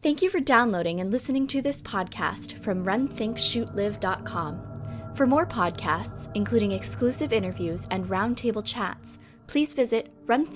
Thank you for downloading and listening to this podcast from runthinkshootlive.com. For more podcasts, including exclusive interviews and roundtable chats, please visit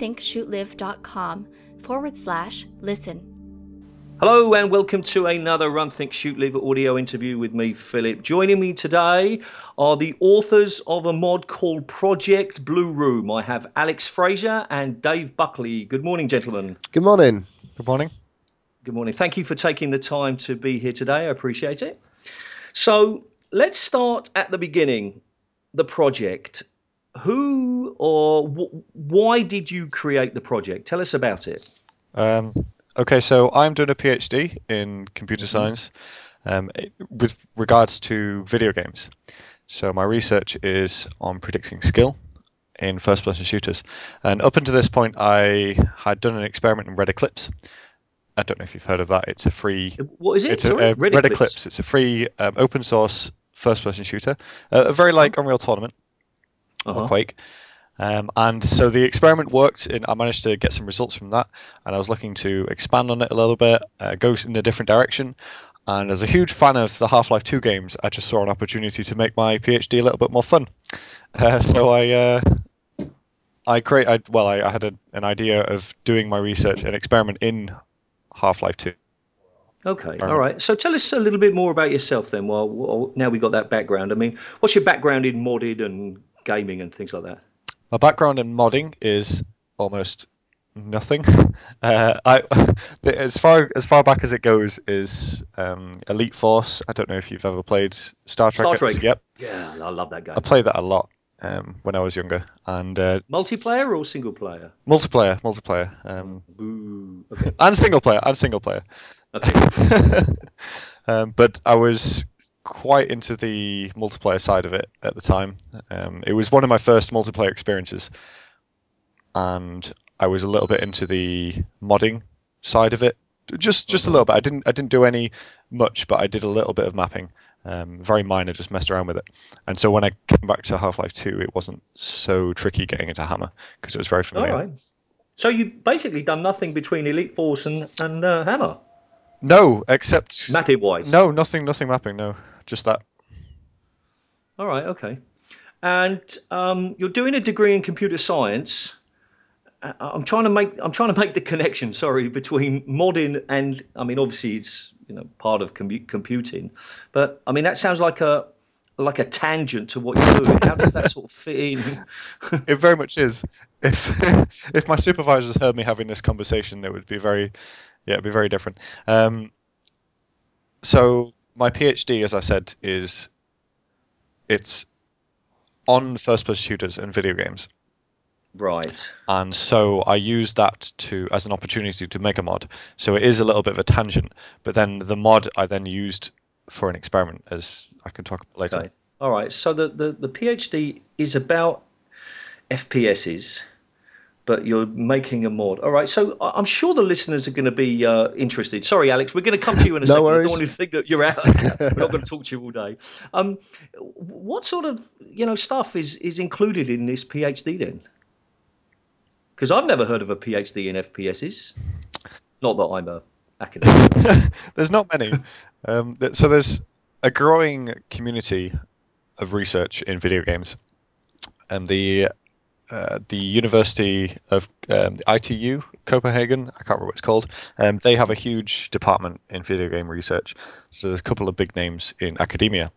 runthinkshootlive.com/listen. Hello and welcome to another Run, Think, Shoot, Live audio interview with me, Philip. Joining me today are the authors of a mod called Project Blue Room. I have Alex Fraser and Dave Buckley. Good morning, gentlemen. Good morning. Good morning. Good morning. Thank you for taking the time to be here today. I appreciate it. So let's start at the beginning, the project. Who or why did you create the project? Tell us about it. Okay, so I'm doing a PhD in computer science with regards to video games. So my research is on predicting skill in first-person shooters. And up until this point, I had done an experiment in Red Eclipse. I don't know if you've heard of that. It's a free... What is it? It's Sorry? Red Eclipse. It's a free open-source first-person shooter. Very like Unreal Tournament or Quake. And so the experiment worked. I managed to get some results from that, and I was looking to expand on it a little bit, go in a different direction. And as a huge fan of the Half-Life 2 games, I just saw an opportunity to make my PhD a little bit more fun. So I had an idea of doing my research and experiment in Half-Life 2. Okay, all right. So tell us a little bit more about yourself then. Well, now we've got that background. I mean, what's your background in modded and gaming and things like that? My background in modding is almost nothing. As far back as it goes is Elite Force. I don't know if you've ever played Star Trek. Star Trek. Yep. Yeah, I love that game. I played that a lot when I was younger. And multiplayer or single player? Multiplayer. Boo. Okay. And single player. Okay. But I was quite into the multiplayer side of it at the time. It was one of my first multiplayer experiences, and I was a little bit into the modding side of it, just a little bit. I didn't do any much, but I did a little bit of mapping, very minor, just messed around with it. And so when I came back to Half-Life 2, it wasn't so tricky getting into Hammer because it was very familiar. All right. So you basically done nothing between Elite Force and Hammer. No, except mapping wise. No, nothing mapping. No, just that. All right, okay. And you're doing a degree in computer science. I'm trying to make the connection. Sorry, between modding and obviously it's part of computing, but that sounds like a tangent to what you're doing. How does that sort of fit in? It very much is. If my supervisors heard me having this conversation, it would be it'd be very different. So my PhD, as I said, it's on first-person shooters and video games. Right. And so I used that as an opportunity to make a mod. So it is a little bit of a tangent, but then the mod I then used for an experiment, as I can talk about later. Okay. All right. So the PhD is about FPSs, but you're making a mod. All right. So I'm sure the listeners are going to be interested. Sorry, Alex, we're going to come to you in a second. Worries. I don't want to think that you're out. We're not going to talk to you all day. What sort of stuff is included in this PhD then? Because I've never heard of a PhD in FPSs. Not that I'm a academic. There's not many. So there's a growing community of research in video games, and the University of the ITU Copenhagen, I can't remember what it's called. They have a huge department in video game research. So there's a couple of big names in academia.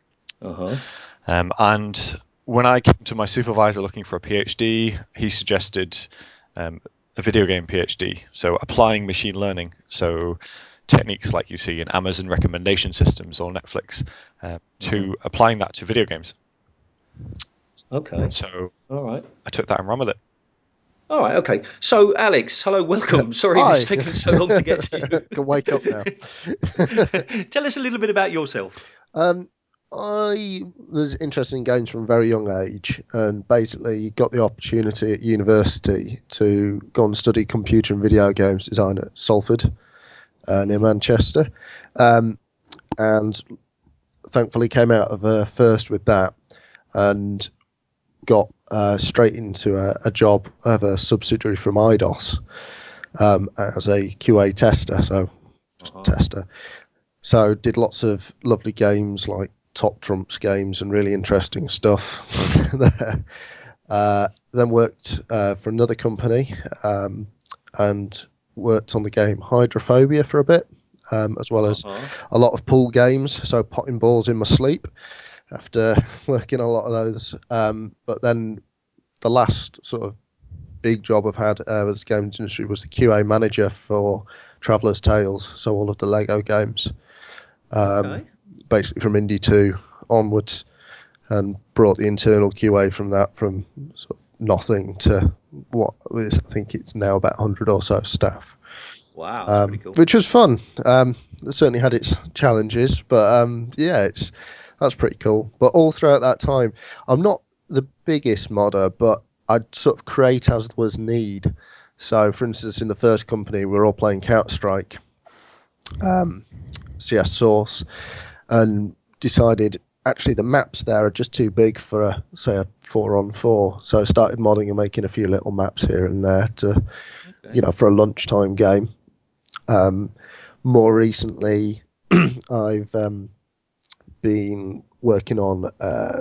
And when I came to my supervisor looking for a PhD, he suggested a video game PhD, so applying machine learning, so techniques like you see in Amazon recommendation systems or Netflix, to applying that to video games. Okay. So all right, I took that and ran with it. All right, okay. So, Alex, hello, welcome. Sorry it's taken so long to get to you. Can wake up now. Tell us a little bit about yourself. I was interested in games from a very young age, and basically got the opportunity at university to go and study computer and video games design at Salford, near Manchester, and thankfully came out of first with that, and got straight into a job of a subsidiary from IDOS as a QA tester. So tester. So did lots of lovely games like Top Trumps games and really interesting stuff there. Then worked for another company and worked on the game Hydrophobia for a bit, as well as a lot of pool games, so potting balls in my sleep after working a lot of those. But then the last sort of big job I've had with the games industry was the QA manager for Traveller's Tales, so all of the Lego games. Basically from Indy 2 onwards, and brought the internal QA from that from sort of nothing to what is, I think it's now about 100 or so staff. Wow, that's pretty cool. Which was fun. It certainly had its challenges, but that's pretty cool. But all throughout that time, I'm not the biggest modder, but I'd sort of create as was need. So, for instance, in the first company, we were all playing Counter-Strike, CS Source, and decided actually the maps there are just too big for a 4-on-4. So I started modding and making a few little maps here and there to, for a lunchtime game. More recently, I've been working on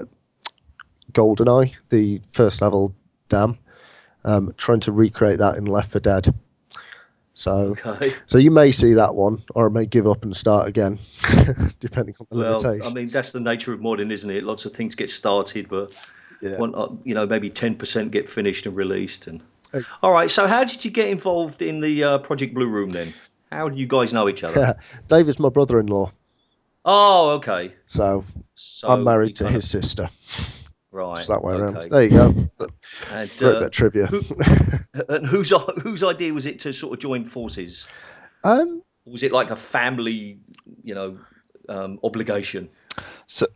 GoldenEye, the first level dam, trying to recreate that in Left 4 Dead. So you may see that one, or I may give up and start again, depending on the limitations. I mean, that's the nature of modding, isn't it? Lots of things get started, but maybe 10% get finished and released. And all right, so how did you get involved in the Project Blue Room then? How do you guys know each other? David's my brother-in-law. Oh, okay. So I'm married to his sister. Right. Just that way around. There you go. And, great bit of trivia. And whose idea was it to sort of join forces? Was it like a family, obligation? So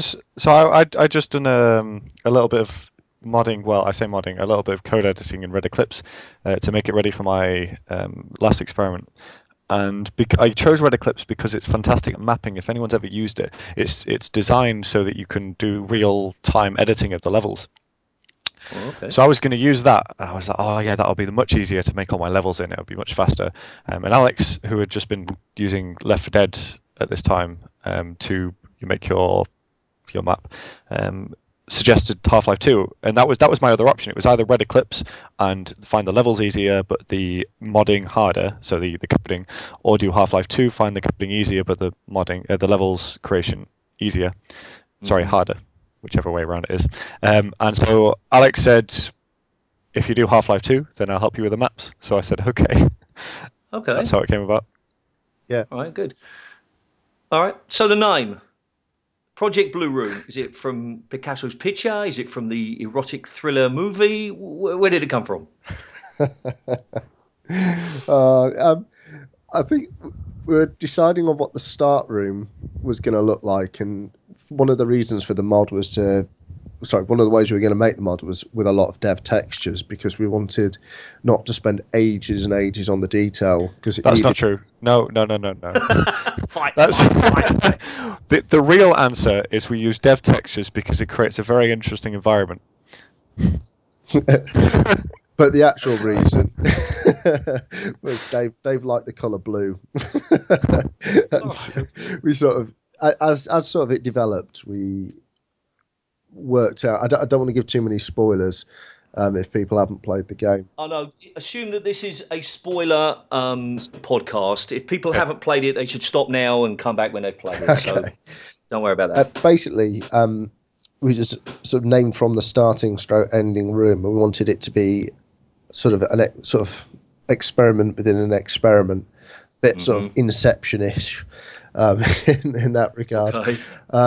I just done a little bit of modding. Well, I say modding, a little bit of code editing in Red Eclipse to make it ready for my last experiment. And I chose Red Eclipse because it's fantastic at mapping. If anyone's ever used it, it's designed so that you can do real-time editing of the levels. Oh, okay. So I was going to use that, and I was like, oh yeah, that'll be much easier to make all my levels in. It'll be much faster. And Alex, who had just been using Left 4 Dead at this time to make your map, suggested Half-Life 2, and that was my other option. It was either Red Eclipse and find the levels easier but the modding harder, so the coupling, or do Half-Life 2, find the coupling easier but the modding the levels creation easier. Sorry, harder, whichever way around it is. And so Alex said, if you do Half-Life 2, then I'll help you with the maps. So I said, okay. That's how it came about. Yeah. All right, good. All right, so the name Project Blue Room, is it from Picasso's picture? Is it from the erotic thriller movie? Where did it come from? I think we were deciding on what the start room was going to look like, and one of the reasons for the mod was one of the ways we were going to make the mod was with a lot of dev textures, because we wanted not to spend ages and ages on the detail. That's not true. No. Fight. The real answer is we use dev textures because it creates a very interesting environment. But the actual reason was Dave liked the colour blue. And we sort of, as sort of it developed, we worked out. I don't want to give too many spoilers if people haven't played the game. Oh no! Assume that this is a spoiler podcast. If people haven't played it, they should stop now and come back when they've played it. Okay. So don't worry about that. Basically, we just sort of named from the starting stroke ending room, and we wanted it to be sort of experiment within an experiment, bit sort of Inception-ish in that regard. Okay.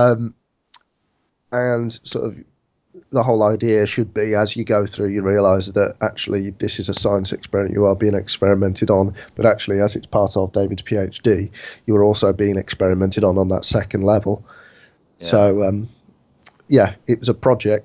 And sort of the whole idea should be, as you go through, you realise that actually this is a science experiment, you are being experimented on, but actually as it's part of David's PhD, you are also being experimented on that second level. Yeah. So, it was a project.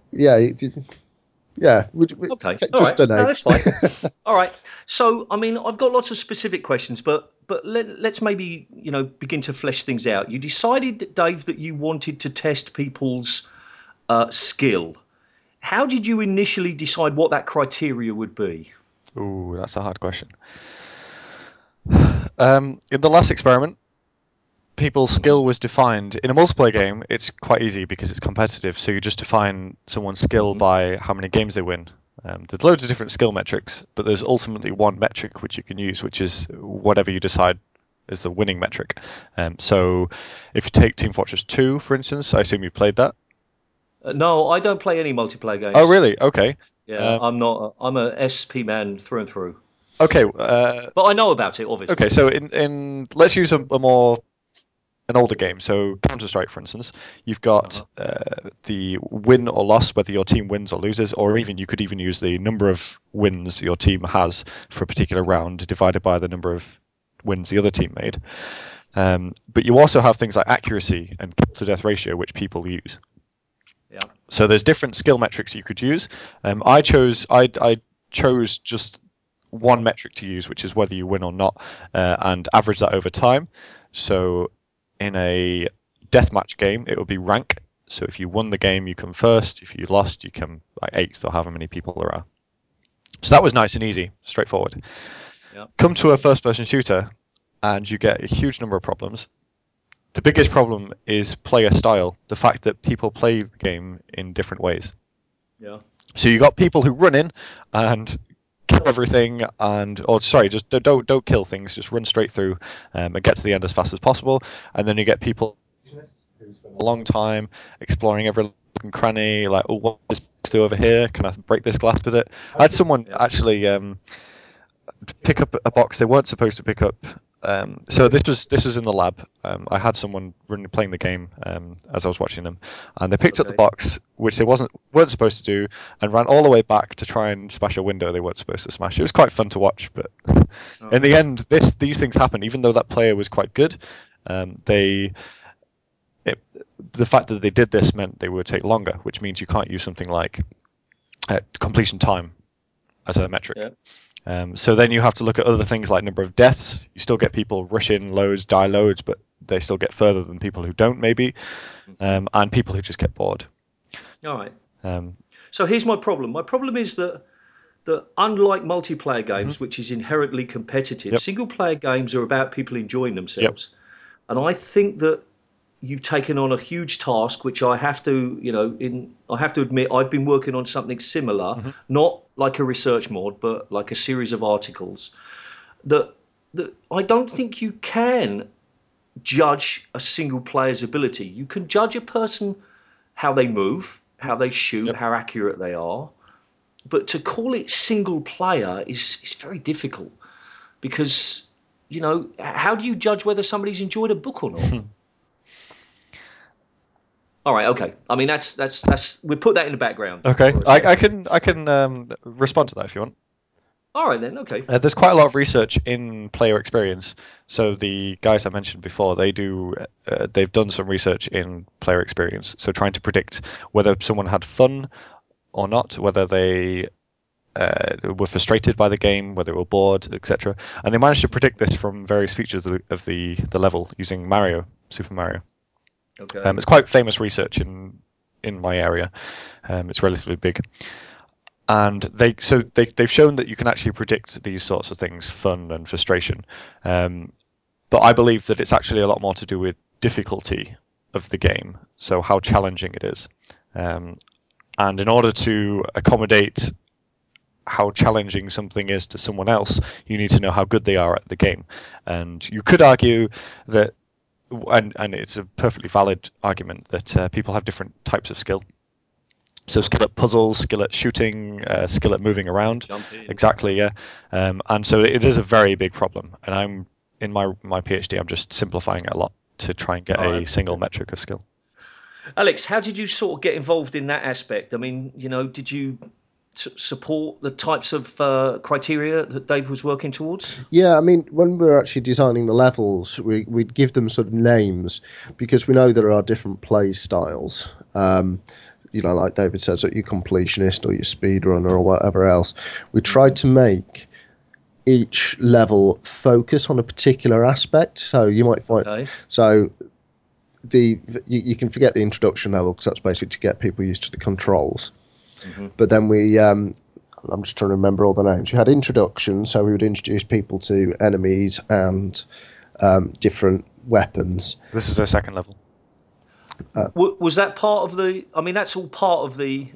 Okay. Just a name. No, that's fine. All right. So, I mean, I've got lots of specific questions, but let's maybe, begin to flesh things out. You decided, Dave, that you wanted to test people's skill. How did you initially decide what that criteria would be? Ooh, that's a hard question. In the last experiment, people's skill was defined. In a multiplayer game, it's quite easy because it's competitive, so you just define someone's skill by how many games they win. There's loads of different skill metrics, but there's ultimately one metric which you can use, which is whatever you decide is the winning metric. So if you take Team Fortress 2, for instance, I assume you played that? No, I don't play any multiplayer games. Oh, really? Okay. Yeah, I'm not. I'm a SP man through and through. Okay. But I know about it, obviously. Okay, so in let's use an older game. So Counter-Strike, for instance, you've got the win or loss, whether your team wins or loses, or even you could even use the number of wins your team has for a particular round divided by the number of wins the other team made. But you also have things like accuracy and kill to death ratio, which people use. Yeah. So there's different skill metrics you could use. I chose just one metric to use, which is whether you win or not, and average that over time. So in a deathmatch game, it would be rank. So if you won the game, you come first. If you lost, you come like 8th or however many people there are. So that was nice and easy, straightforward. Yeah. Come to a first-person shooter, and you get a huge number of problems. The biggest problem is player style, the fact that people play the game in different ways. Yeah. So you got people who run in and kill everything, just don't kill things, just run straight through and get to the end as fast as possible. And then you get people who spend a long time exploring every cranny, like, oh, what does this do over here? Can I break this glass with it? I had someone actually pick up a box they weren't supposed to pick up. So this was in the lab. I had someone playing the game as I was watching them, and they picked up the box, which they weren't supposed to do, and ran all the way back to try and smash a window they weren't supposed to smash. It was quite fun to watch, but in the end, these things happen. Even though that player was quite good, the fact that they did this meant they would take longer, which means you can't use something like completion time as a metric. Yeah. So then you have to look at other things like number of deaths. You still get people rush in loads, die loads, but they still get further than people who don't, maybe, and people who just get bored. All right. So here's my problem. My problem is that unlike multiplayer games, which is inherently competitive, single-player games are about people enjoying themselves. And I think that you've taken on a huge task, which I have to, I have to admit, I've been working on something similar, not like a research mod, but like a series of articles. That I don't think you can judge a single player's ability. You can judge a person how they move, how they shoot, how accurate they are. But to call it single player is very difficult because, how do you judge whether somebody's enjoyed a book or not? All right, okay. I mean, that's we put that in the background. Okay, I can respond to that if you want. All right then, okay. There's quite a lot of research in player experience. So the guys I mentioned before, they've done some research in player experience. So trying to predict whether someone had fun or not, whether they were frustrated by the game, whether they were bored, etc. And they managed to predict this from various features of the level using Super Mario. Okay. It's quite famous research in my area. It's relatively big. And they've shown that you can actually predict these sorts of things, fun and frustration. But I believe that it's actually a lot more to do with difficulty of the game, so how challenging it is. And in order to accommodate how challenging something is to someone else, you need to know how good they are at the game. And you could argue that, and it's a perfectly valid argument, that people have different types of skill. So skill at puzzles, skill at shooting, skill at moving around. Jumping. Exactly, yeah. And so it is a very big problem. And I'm in my PhD, I'm just simplifying it a lot to try and get a single metric of skill. Alex, how did you sort of get involved in that aspect? I mean, did you support the types of criteria that Dave was working towards? Yeah, I mean, when we were actually designing the levels, we'd give them sort of names because we know there are different play styles. Like David says, that you're completionist or you're speedrunner or whatever else. We tried to make each level focus on a particular aspect. So you might find you can forget the introduction level because that's basically to get people used to the controls. But then I'm just trying to remember all the names. We had introduction, so we would introduce people to enemies and different weapons. This is their second level. Was that part of the? I mean, that's all part of the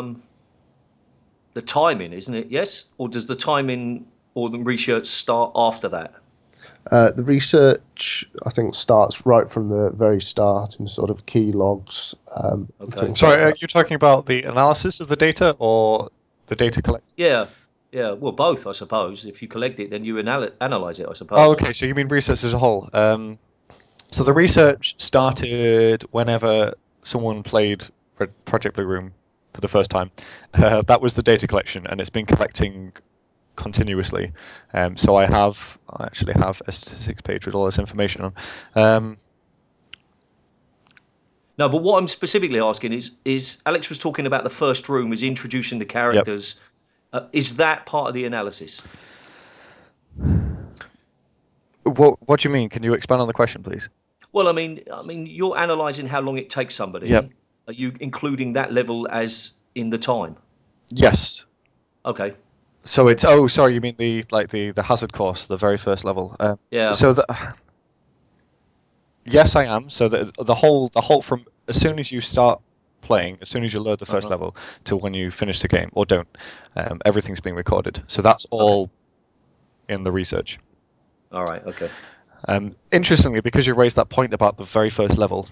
timing, isn't it? Yes, or does the timing or the research start after that? The research, I think, starts right from the very start in sort of key logs. Okay. Sorry, are you talking about the analysis of the data or the data collected? Yeah. Well, both, I suppose. If you collect it, then you analyze it, I suppose. Oh, okay. So you mean research as a whole? So the research started whenever someone played Project Blue Room for the first time. That was the data collection, and it's been collecting continuously. So I actually have a statistics page with all this information on. No, but what I'm specifically asking is Alex was talking about the first room as introducing the characters. Yep. Is that part of the analysis? What do you mean? Can you expand on the question, please? Well, I mean, you're analysing how long it takes somebody. Yep. Are you including that level as in the time? Yes. Okay. So it's sorry, you mean the hazard course, the very first level. Yeah. So yes, I am. So the whole from as soon as you start playing, as soon as you load the first level to when you finish the game or don't, everything's being recorded. So that's all in the research. All right. Okay. Interestingly, because you raised that point about the very first level,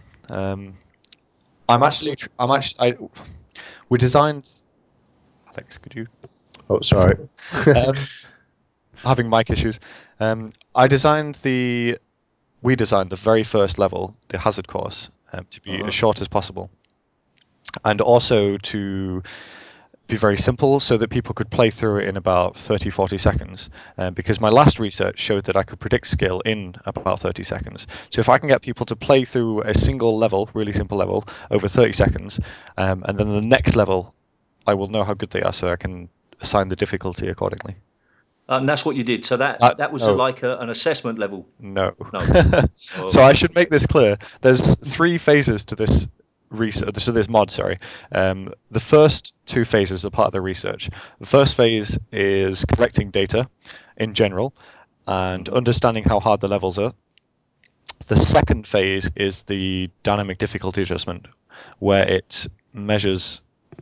we designed. Alex, could you? Oh, sorry. Having mic issues. We designed the very first level, the hazard course, to be as short as possible, and also to be very simple so that people could play through it in about 30-40 seconds, because my last research showed that I could predict skill in about 30 seconds. So if I can get people to play through a single level, really simple level, over 30 seconds, and then the next level, I will know how good they are, so I can assign the difficulty accordingly. And that's what you did. So that was like an assessment level. No. So I should make this clear. There's 3 phases to this research. So this mod, sorry. The first 2 phases are part of the research. The first phase is collecting data in general and understanding how hard the levels are. The second phase is the dynamic difficulty adjustment, where it measures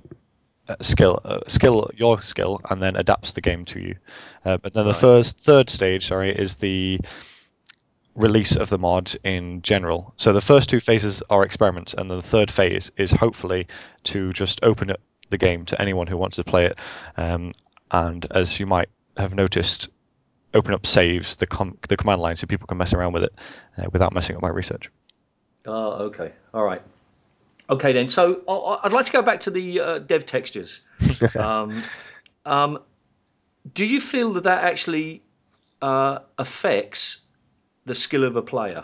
your skill, and then adapts the game to you. But then the third stage, is the release of the mod in general. So the first 2 phases are experiments, and the third phase is hopefully to just open up the game to anyone who wants to play it. And as you might have noticed, open up saves, the command line, so people can mess around with it without messing up my research. Oh, okay. All right. Okay, then. So I'd like to go back to the dev textures. Do you feel that actually affects the skill of a player?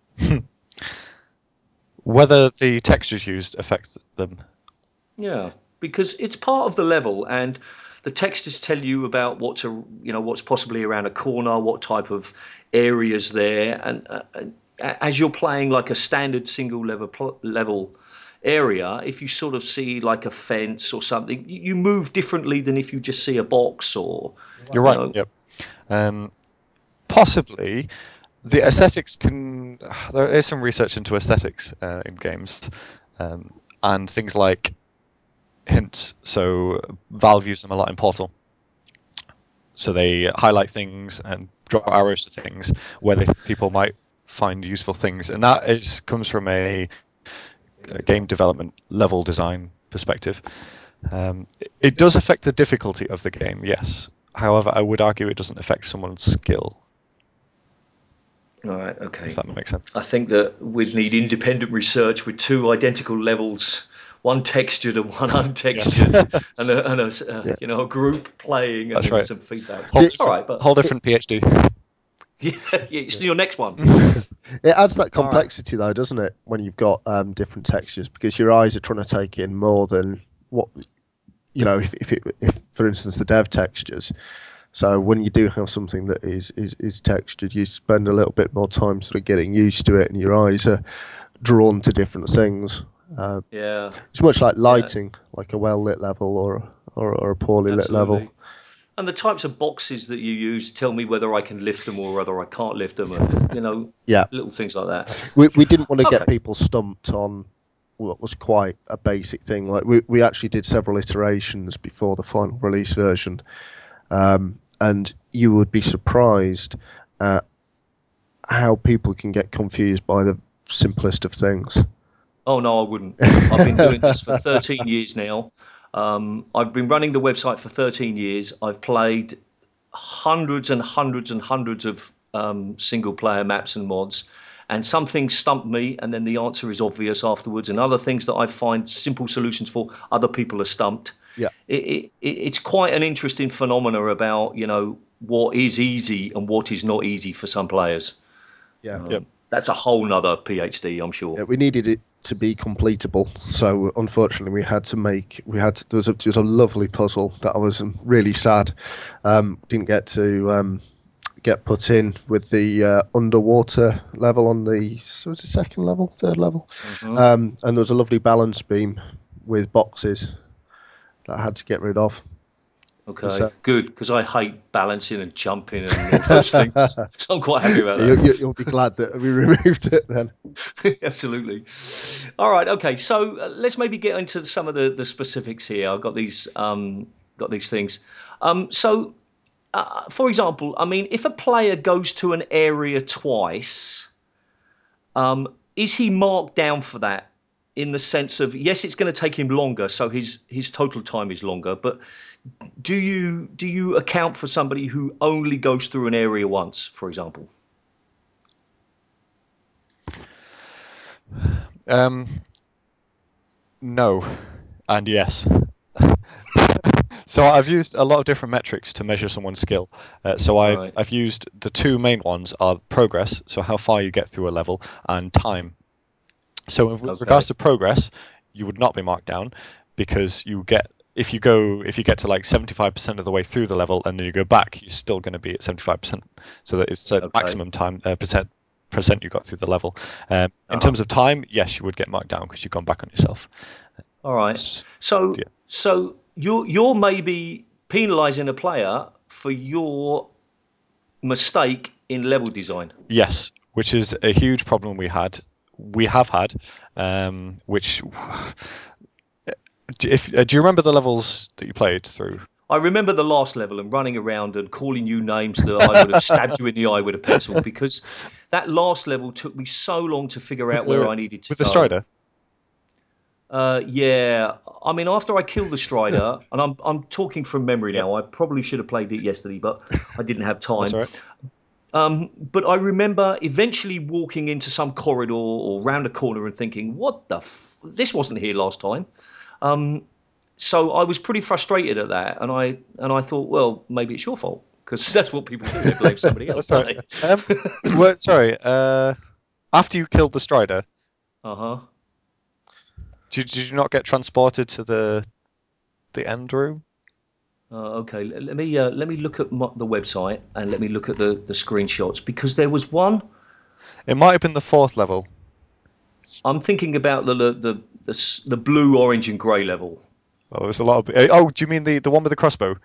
Whether the textures used affect them? Yeah, because it's part of the level, and the textures tell you about what's possibly around a corner, what type of areas there, and as you're playing like a standard single level area, if you sort of see like a fence or something, you move differently than if you just see a box or. You're right. Yep. Possibly, the aesthetics can. There is some research into aesthetics in games, and things like hints. So Valve use them a lot in Portal. So they highlight things and drop arrows to things where people might find useful things, and that comes from a game development level design perspective. It does affect the difficulty of the game, yes. However, I would argue it doesn't affect someone's skill. All right, okay. If that makes sense. I think that we'd need independent research with 2 identical levels, one textured and one untextured, yes. and a group playing, and then some feedback. Whole different PhD. Yeah, it's your next one. It adds that complexity, though, doesn't it? When you've got different textures, because your eyes are trying to take in more than what if for instance the dev textures. So when you do have something that is textured, you spend a little bit more time sort of getting used to it, and your eyes are drawn to different things. Yeah, it's much like lighting, like a well lit level or a poorly lit level. And the types of boxes that you use tell me whether I can lift them or whether I can't lift them, and Yeah. little things like that. We didn't want to Okay. get people stumped on what was quite a basic thing. Like we actually did several iterations before the final release version, and you would be surprised at how people can get confused by the simplest of things. Oh no, I wouldn't. I've been doing this for 13 years now. I've been running the website for 13 years. I've played hundreds and hundreds and hundreds of single player maps and mods. And some things stump me, and then the answer is obvious afterwards. And other things that I find simple solutions for, other people are stumped. Yeah. It's quite an interesting phenomena about, what is easy and what is not easy for some players. Yeah. That's a whole nother PhD, I'm sure. Yeah, we needed it to be completable, so unfortunately there was a lovely puzzle that I was really sad didn't get to get put in with the underwater level on the second level, third level, and there was a lovely balance beam with boxes that I had to get rid of. Okay, So, good, because I hate balancing and jumping and all those things. So I'm quite happy about that. You'll be glad that we removed it then. Absolutely. All right. Okay. So let's maybe get into some of the specifics here. I've got these things. For example, I mean, if a player goes to an area twice, is he marked down for that? In the sense of, yes, it's going to take him longer, so his total time is longer. But do you account for somebody who only goes through an area once, for example? No, and yes. So I've used a lot of different metrics to measure someone's skill. So Right. I've used the two main ones are progress, so how far you get through a level, and time. So with regards to progress, you would not be marked down because if you get to like 75% of the way through the level and then you go back, you're still going to be at 75%. So that it's the maximum time percent you got through the level. In terms of time, yes, you would get marked down because you've gone back on yourself. All right. So you're maybe penalising a player for your mistake in level design. Yes, which is a huge problem we have had. Which do you remember the levels that you played through? I remember the last level and running around and calling you names that I would have stabbed you in the eye with a pencil, because that last level took me so long to figure out where I needed to go. With the Strider? Yeah. I mean, after I killed the Strider, and I'm talking from memory now. I probably should have played it yesterday, but I didn't have time. That's all right. But I remember eventually walking into some corridor or round a corner and thinking, "What the? This wasn't here last time." So I was pretty frustrated at that, and I thought, well, maybe it's your fault, because that's what people do. They blame somebody else, don't they? Sorry. After you killed the Strider, Uh-huh. did you not get transported to the end room? Okay. Let me look at the website, and let me look at the screenshots, because there was one. It might have been the fourth level. I'm thinking about the blue, orange, and grey level. Oh, there's a lot of. Oh, do you mean the one with the crossbow?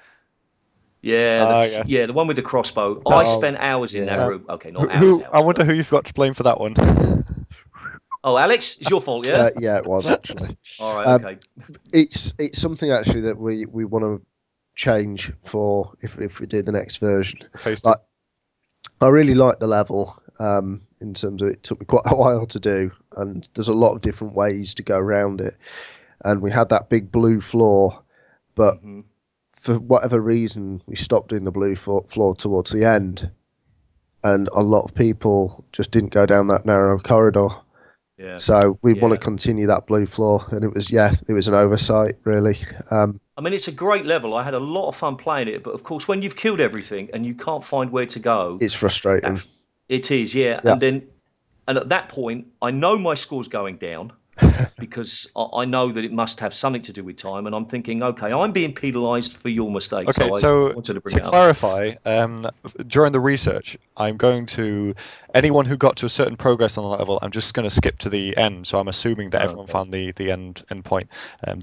Yeah, yes. the one with the crossbow. I spent hours in that room. Okay, not hours. I wonder who you've got to blame for that one. Oh, Alex, it's your fault, yeah? Yeah, it was actually. All right, okay. It's something actually that we want to change for if we do the next version. Like, I really like the level in terms of it took me quite a while to do, and there's a lot of different ways to go around it. And we had that big blue floor, but for whatever reason, we stopped doing the blue floor towards the end, and a lot of people just didn't go down that narrow corridor. Yeah. So we want to continue that blue floor, and it was an oversight, really. I mean, it's a great level. I had a lot of fun playing it, but of course, when you've killed everything and you can't find where to go, it's frustrating. It is, yeah. And at that point, I know my score's going down because I know that it must have something to do with time, and I'm thinking, okay, I'm being penalised for your mistake. Okay, so I wanted to bring it up. Clarify, during the research, I'm going to anyone who got to a certain progress on the level, I'm just going to skip to the end. So I'm assuming that everyone found the end point.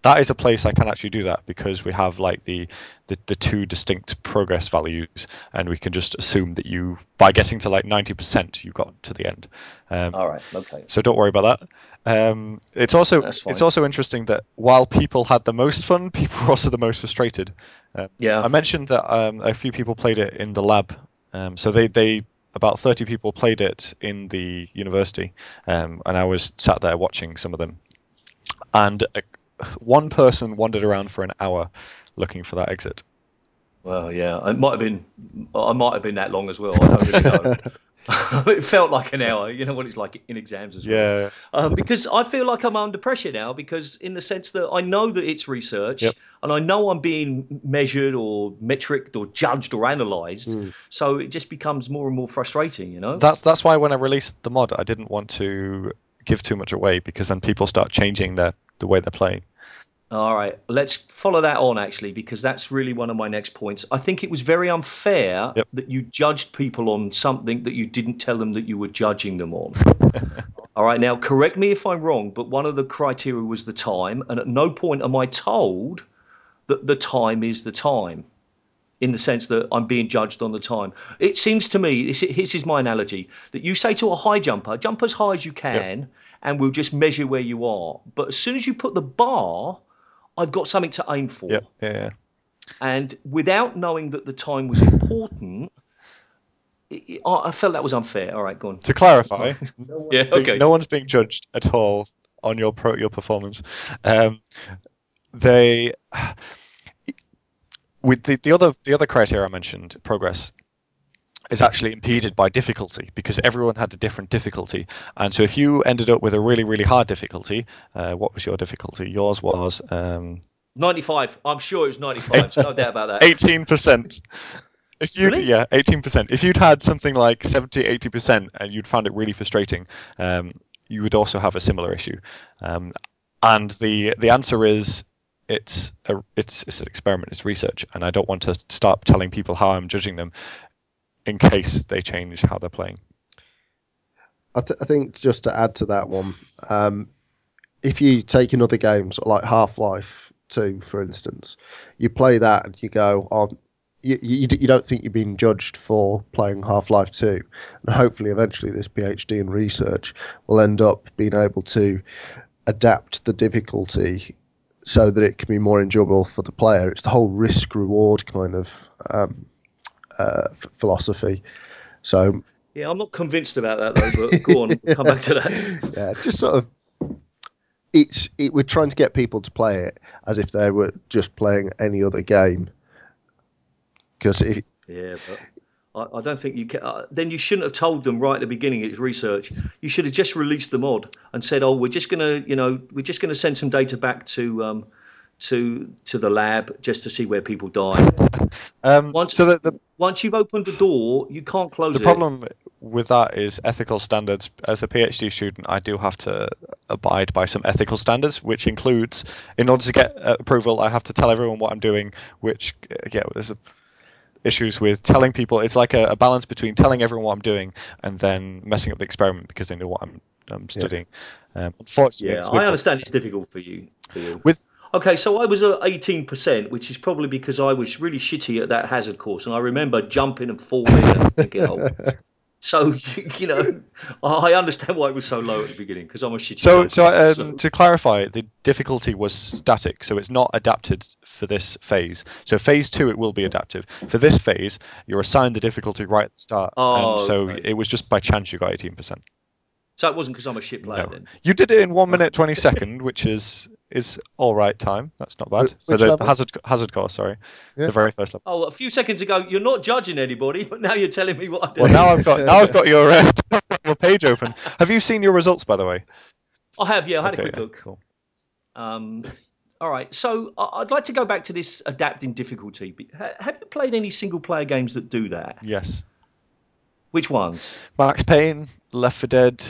that is a place I can actually do that, because we have like the two distinct progress values, and we can just assume that you, by getting to like 90%, you got to the end. All right, okay. So don't worry about that. It's also interesting that while people had the most fun, people were also the most frustrated. Yeah. I mentioned that a few people played it in the lab. So they about 30 people played it in the university, and I was sat there watching some of them. And one person wandered around for an hour looking for that exit. Well, yeah, I might have been that long as well. I don't really know. It felt like an hour. You know what it's like in exams as well. Yeah. Because I feel like I'm under pressure now, because in the sense that I know that it's research, Yep. and I know I'm being measured or metriced or judged or analysed. So it just becomes more and more frustrating, you know? That's why when I released the mod, I didn't want to give too much away, because then people start changing the way they're playing. All right, let's follow that on, actually, because that's really one of my next points. I think it was very unfair Yep. that you judged people on something that you didn't tell them that you were judging them on. All right, now, correct me if I'm wrong, but one of the criteria was the time, and at no point am I told that the time is the time, in the sense that I'm being judged on the time. It seems to me, this is my analogy, that you say to a high jumper, jump as high as you can, and we'll just measure where you are. But as soon as you put the bar, I've got something to aim for. Yeah. And without knowing that the time was important, I felt that was unfair. All right, go on. To clarify, Okay. no one's being judged at all on your performance. They with the other criteria I mentioned, progress, is actually impeded by difficulty, because everyone had a different difficulty. And so if you ended up with a really, really hard difficulty, what was your difficulty? Yours was 95. I'm sure it was 95. No doubt about that. 18%. Really? Yeah, 18%. If you'd had something like 70, 80% and you'd found it really frustrating, you would also have a similar issue. And the answer is it's an experiment, it's research, and I don't want to start telling people how I'm judging them in case they change how they're playing. I think just to add to that one, if you take another games like Half-Life 2, for instance, you play that and you go on. You don't think you're being judged for playing Half-Life 2, and hopefully eventually this PhD in research will end up being able to adapt the difficulty so that it can be more enjoyable for the player. It's the whole risk-reward kind of philosophy. So Yeah, I'm not convinced about that, though, but go on. We'll come back to that. yeah, just sort of we're trying to get people to play it as if they were just playing any other game. Because yeah, but I don't think you can. Then you shouldn't have told them right at the beginning it's research. You should have just released the mod and said, "Oh, we're just gonna send some data back to the lab just to see where people die." Once you've opened the door, you can't close the it. problem with that is ethical standards. As a PhD student, I do have to abide by some ethical standards, which includes, in order to get approval, I have to tell everyone what I'm doing, which, there's issues with telling people. It's like a balance between telling everyone what I'm doing and then messing up the experiment because they know what I'm studying. Unfortunately, Yeah, I understand it's difficult for you. With Okay, so I was at 18%, which is probably because I was really shitty at that hazard course, and I remember jumping and falling and thinking, "Oh." So I understand why it was so low at the beginning, because I'm a shitty jumper. So to clarify, the difficulty was static, so it's not adapted for this phase. So phase 2, it will be adaptive. For this phase, you're assigned the difficulty right at the start, and so okay. it was just by chance you got 18%. So it wasn't because I'm a shit player then. You did it in 1 minute 22nd, which is all right time. That's not bad. So the hazard course, sorry, the very first level. Oh, a few seconds ago, you're not judging anybody, but now you're telling me what I'm doing. Well, now I've got your your page open. Have you seen your results, by the way? I have, yeah. I had a quick Okay, look. cool. All right, so I'd like to go back to this adapting difficulty. Have you played any single-player games that do that? Yes. Which ones? Max Payne, Left 4 Dead.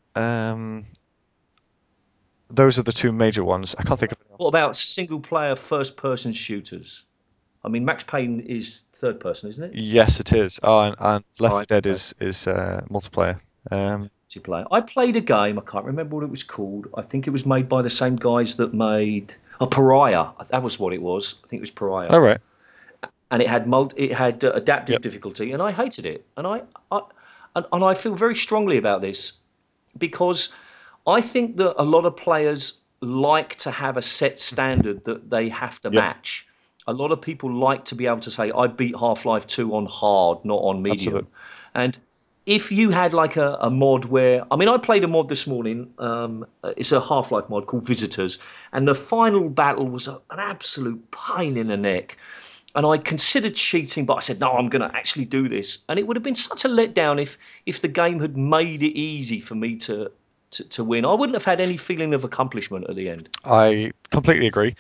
Those are the two major ones. I can't think of. What about single-player first-person shooters? I mean, Max Payne is third-person, isn't it? Yes, it is. Oh, and Left 4 Dead okay. is multiplayer. Multiplayer. I played a game. I can't remember what it was called. I think it was made by the same guys that made. A Pariah. That was what it was. I think it was Pariah. All right. And it had adaptive Yep. difficulty, and I hated it. And I feel very strongly about this because I think that a lot of players like to have a set standard that they have to Yep. match. A lot of people like to be able to say, I beat Half-Life 2 on hard, not on medium. Absolutely. And if you had like a mod where, I mean, I played a mod this morning. It's a Half-Life mod called Visitors. And the final battle was an absolute pain in the neck. And I considered cheating, but I said, no, I'm going to actually do this. And it would have been such a letdown if the game had made it easy for me to win. I wouldn't have had any feeling of accomplishment at the end. I completely agree.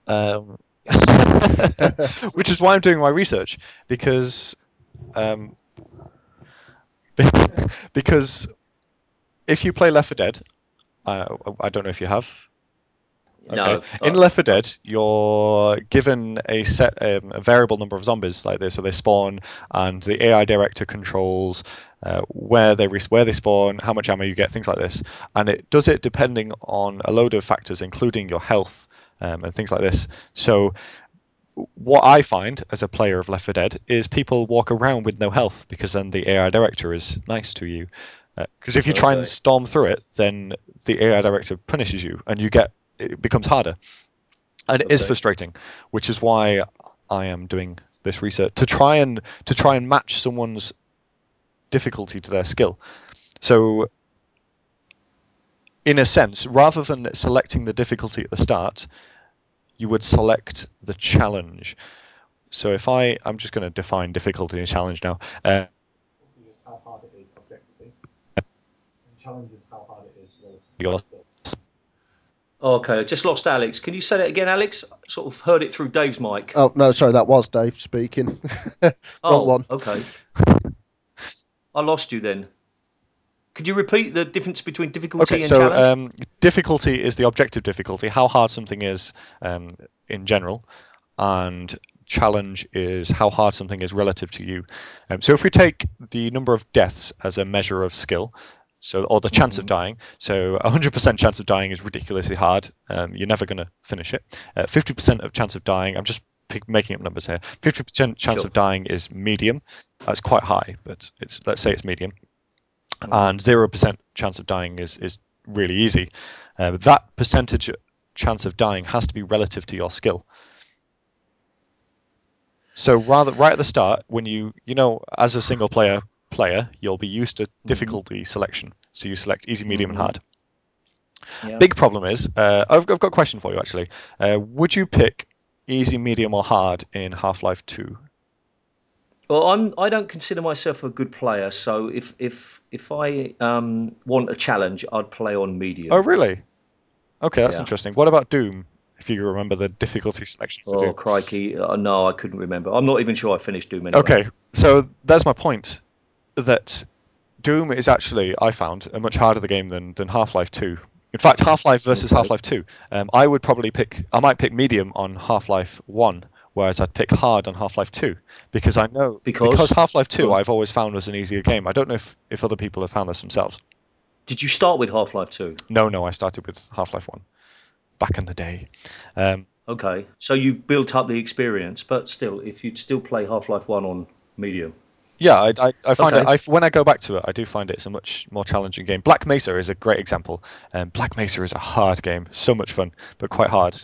Which is why I'm doing my research, because because if you play Left 4 Dead, I don't know if you have. Okay. No. In Left 4 Dead, you're given a set a variable number of zombies like this, so they spawn, and the AI director controls where they spawn, how much ammo you get, things like this, and it does it depending on a load of factors, including your health and things like this. So what I find as a player of Left 4 Dead is people walk around with no health because then the AI director is nice to you. Because if you try and storm through it, then the AI director punishes you, and it becomes harder, and it is frustrating. Which is why I am doing this research to try and match someone's difficulty to their skill. So, in a sense, rather than selecting the difficulty at the start, you would select the challenge. So if I'm just going to define difficulty and challenge now. How hard it is objectively. Challenge is how hard it is. Okay, I just lost Alex. Can you say that again, Alex? I sort of heard it through Dave's mic. Oh, no, sorry, that was Dave speaking. Wrong one. Okay. I lost you then. Could you repeat the difference between difficulty and challenge? Difficulty is the objective difficulty, how hard something is in general, and challenge is how hard something is relative to you. So if we take the number of deaths as a measure of skill, or the chance of dying, so 100% chance of dying is ridiculously hard. You're never going to finish it. 50% of chance of dying, I'm just making up numbers here. 50% chance of dying is medium. That's quite high, but let's say it's medium. And 0% chance of dying is really easy. That percentage chance of dying has to be relative to your skill. So right at the start, when you as a single player, you'll be used to difficulty selection. So you select easy, medium, and hard. Yeah. Big problem is, I've got a question for you actually. Would you pick easy, medium, or hard in Half-Life 2? Well, I don't consider myself a good player, so if I want a challenge, I'd play on medium. Oh, really? Okay, that's interesting. What about Doom? If you remember the difficulty selection for Doom. Oh, crikey. No, I couldn't remember. I'm not even sure I finished Doom anyway. Okay, so that's my point. That Doom is actually, I found, a much harder game than Half-Life 2. In fact, Half-Life versus Half-Life 2. I might pick medium on Half-Life 1, whereas I'd pick hard on Half-Life 2. Because I know, because Half-Life 2 I've always found was an easier game. I don't know if other people have found this themselves. Did you start with Half-Life 2? No, I started with Half-Life 1. Back in the day. Okay, so you've built up the experience, but still, if you'd still play Half-Life 1 on medium. Yeah, I find it. When I go back to it, I do find it's a much more challenging game. Black Mesa is a great example. Black Mesa is a hard game, so much fun, but quite hard.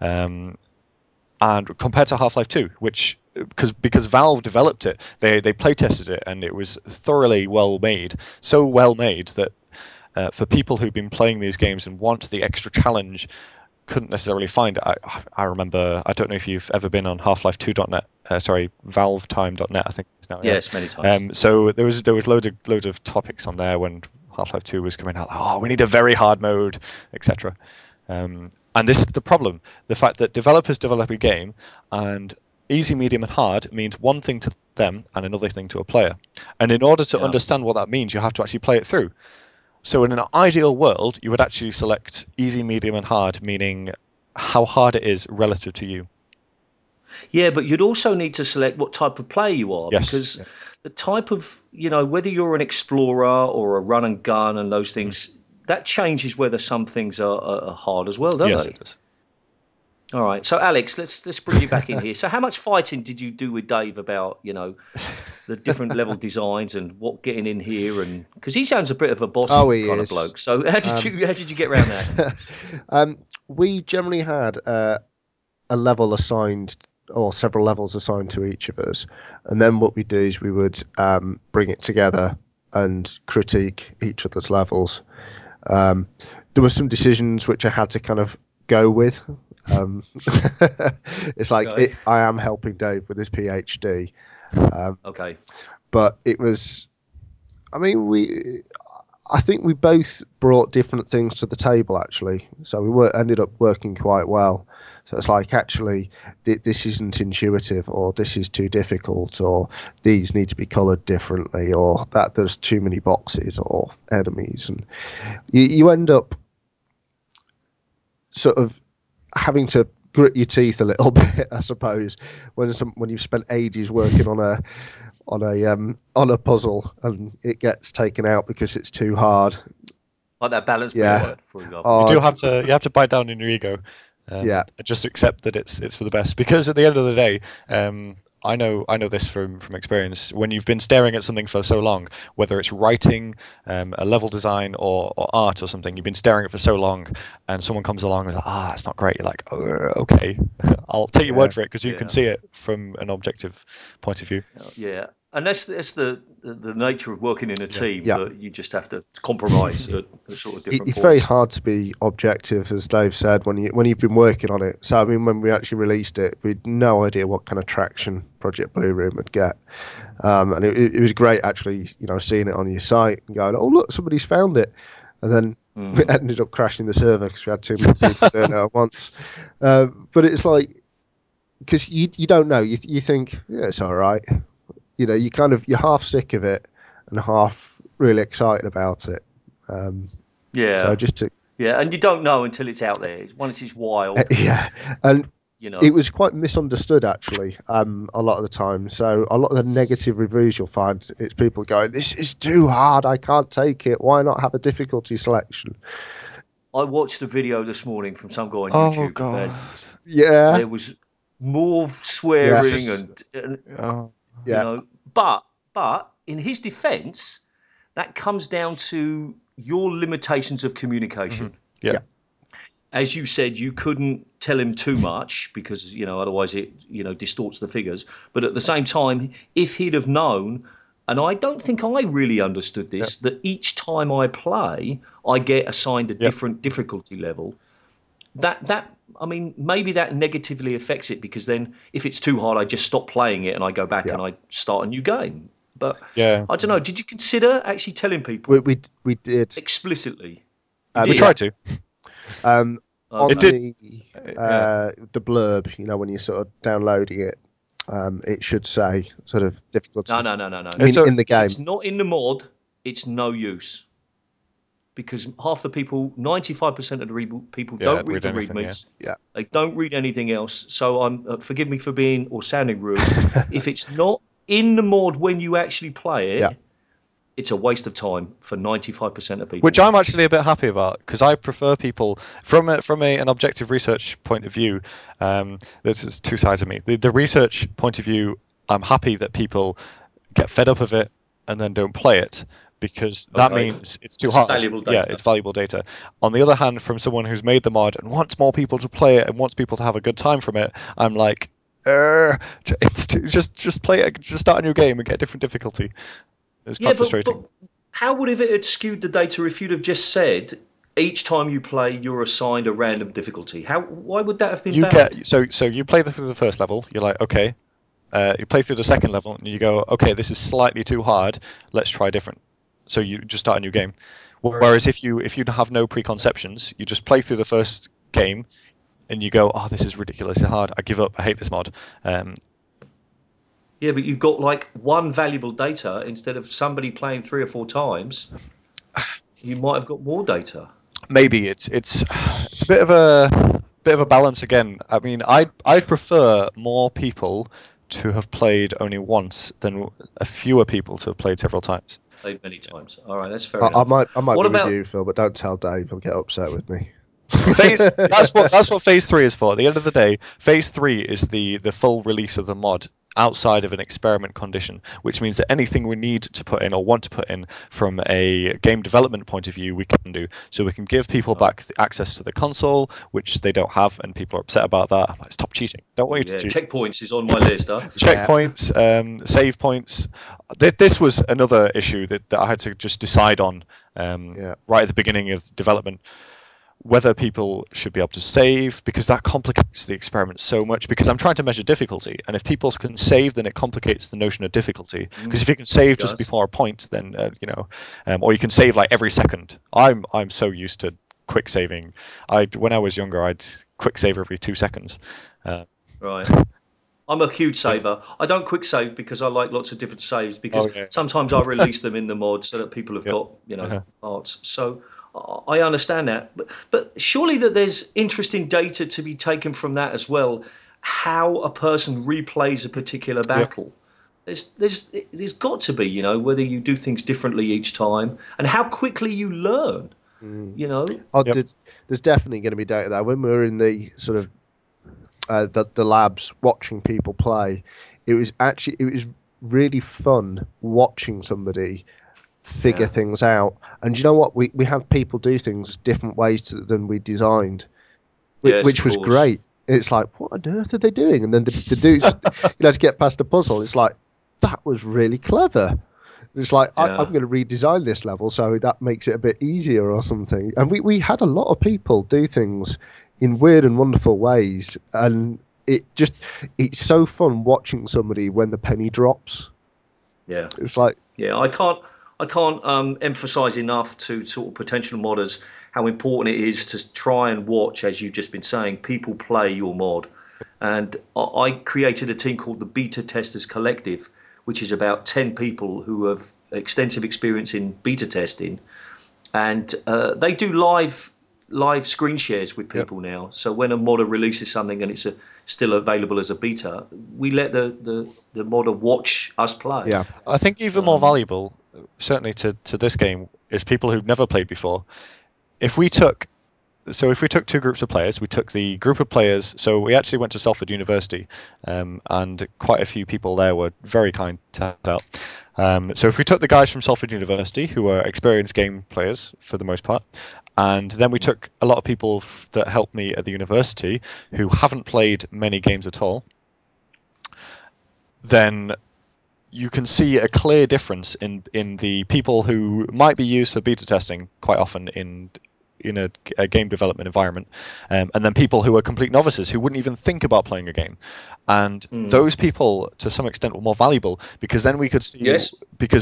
And compared to Half-Life 2, which because Valve developed it, they play tested it, and it was thoroughly well made. So well made that for people who've been playing these games and want the extra challenge, couldn't necessarily find it. I remember, I don't know if you've ever been on half-life2.net, valvetime.net, I think it's now. Yes, many times. So there was loads of topics on there when Half-Life 2 was coming out. Oh, we need a very hard mode, etc. And this is the problem: the fact that developers develop a game, and easy, medium, and hard means one thing to them and another thing to a player. And in order to understand what that means, you have to actually play it through. So in an ideal world, you would actually select easy, medium, and hard, meaning how hard it is relative to you. Yeah, but you'd also need to select what type of player you are, because the type of, whether you're an explorer or a run and gun and those things, that changes whether some things are hard as well, don't they? Yes, it does. All right. So, Alex, let's bring you back in here. So, how much fighting did you do with Dave about the different level designs and what getting in here, and because he sounds a bit of a boss Oh, he kind of is. bloke. So, how did you get around that? We generally had a level assigned, or several levels assigned to each of us, and then what we do is we would bring it together and critique each other's levels. There were some decisions which I had to kind of go with. It's like Okay. I am helping Dave with his PhD, Okay. but it was. I mean, I think we both brought different things to the table, actually. So we ended up working quite well. So it's like, actually, this isn't intuitive, or this is too difficult, or these need to be coloured differently, or that there's too many boxes or enemies, and you end up sort of having to grit your teeth a little bit, I suppose, when you've spent ages working on a puzzle and it gets taken out because it's too hard. Like that balance beam Yeah. one, for example. Oh, You do have to bite down in your ego, Yeah. and just accept that it's for the best. Because at the end of the day, I know this from experience. When you've been staring at something for so long, whether it's writing, a level design, or art or something, you've been staring at it for so long, and someone comes along and is like, it's not great. You're like, okay, I'll take your Yeah. word for it because you can Yeah. see it from an objective point of view. Yeah, and that's the nature of working in a Yeah. team. Yeah. That you just have to compromise at sort of different It's very points. hard to be objective, as Dave said, when you've been working on it. So I mean, when we actually released it, we had no idea what kind of traction Project Blue Room would get, and it was great actually, seeing it on your site and going, oh look, somebody's found it, and then we ended up crashing the server because we had too many people doing it at once. But it's like, because you don't know, you think, yeah, it's all right, you're half sick of it and half really excited about it. So Yeah, just to yeah, and you don't know until it's out there. Once it's wild, yeah, and you it know. was quite misunderstood actually, a lot of the time. So a lot of the negative reviews you'll find, it's people going, "This is too hard. I can't take it. Why not have a difficulty selection?" I watched a video this morning from some guy on Oh YouTube, god. and Yeah, there was more yeah, This swearing, is. and Oh. you yeah, know, but in his defence, that comes down to your limitations of communication. Yeah. yeah, As you said, you couldn't tell him too much because otherwise it distorts the figures. But at the same time, if he'd have known, and I don't think I really understood Yeah. this, that each time I play, I get assigned a Yeah. different difficulty level. That I mean, maybe that negatively affects it because then if it's too hard, I just stop playing it and I go back yeah. and I start a new game. But Yeah. I don't know. Did you consider actually telling We people we we did. explicitly? You We Yeah. did. tried to. It On Okay. did. Yeah. the blurb, when you're sort of downloading it, it should say sort of No, difficulty. no, no, no, no, I no. mean, So in the If game. it's not in the mod, it's no use because half the people, 95% of the people yeah, don't read read the anything. Yeah. readmes. Yeah. They don't read anything else. So forgive me for being or sounding rude. If it's not in the mod when you actually play Yeah. it, it's a waste of time for 95% of Which people. I'm actually a bit happy about because I prefer people an objective research point of view. There's two sides of me. The research point of view, I'm happy that people get fed up of it and then don't play it because that Okay. means it's too It's hard. valuable Yeah, data. it's valuable data. On the other hand, from someone who's made the mod and wants more people to play it and wants people to have a good time from it, I'm like, just play it, just start a new game and get a different difficulty. It's Yeah, quite but frustrating. how would it have skewed the data if you'd have just said each time you play you're assigned a random difficulty? Why would that have been You bad? get so you play through the first level. You're like, okay. You play through the second level and you go, okay, this is slightly too hard. Let's try different. So you just start a new game. Whereas if you have no preconceptions, you just play through the first game and you go, oh, this is ridiculously hard. I give up. I hate this mod. Yeah, but you've got like one valuable data instead of somebody playing 3 or 4 times. You might have got more data. Maybe it's a bit of a balance again. I mean, I'd prefer more people to have played only once than a fewer people to have played several times. Played many times. All right, that's fair I enough. might What be with about you, Phil, but don't tell Dave. He'll get upset with me. That's what phase 3 is for. At the end of the day, phase 3 is the full release of the mod outside of an experiment condition, which means that anything we need to put in or want to put in from a game development point of view, we can do. So we can give people back access to the console, which they don't have, and people are upset about that. I'm like, stop cheating. Don't want you to cheat. Checkpoints is on my list, huh? Checkpoints, save points. This was another issue that I had to just decide on right at the beginning of development, whether people should be able to save, because that complicates the experiment so much, because I'm trying to measure difficulty, and if people can save, then it complicates the notion of difficulty, because if you can save just before a point, then or you can save like every second. I'm so used to quick saving. When I was younger, I'd quick save every 2 seconds. Right. I'm a huge saver. I don't quick save because I like lots of different saves, because sometimes I release them in the mod so that people have got parts. So I understand that, but surely that there's interesting data to be taken from that as well. How a person replays a particular battle. There's got to be, whether you do things differently each time and how quickly you learn. There's definitely going to be data there. When we were in the sort of the labs watching people play, it was really fun watching somebody figure things out. And you know what? We had people do things different ways than we designed, which was great. It's like, what on earth are they doing? And then the dudes, to get past the puzzle, it's like, that was really clever. It's like, I'm going to redesign this level so that makes it a bit easier or something. And we had a lot of people do things in weird and wonderful ways, and it's so fun watching somebody when the penny drops. Yeah, it's like I can't emphasize enough to sort of potential modders how important it is to try and watch, as you've just been saying, people play your mod. And I created a team called the Beta Testers Collective, which is about 10 people who have extensive experience in beta testing, and they do live screen shares with people now. So when a modder releases something and it's still available as a beta, we let the modder watch us play. Yeah, I think even more valuable, certainly to this game, is people who've never played before. If we took 2 groups of players, we took the group of players. So we actually went to Salford University, and quite a few people there were very kind to help out. So if we took the guys from Salford University, who are experienced game players for the most part, and then we took a lot of people that helped me at the university who haven't played many games at all, then you can see a clear difference in the people who might be used for beta testing quite often in a game development environment, and then people who are complete novices who wouldn't even think about playing a game. And those people, to some extent, were more valuable, because then we could see, because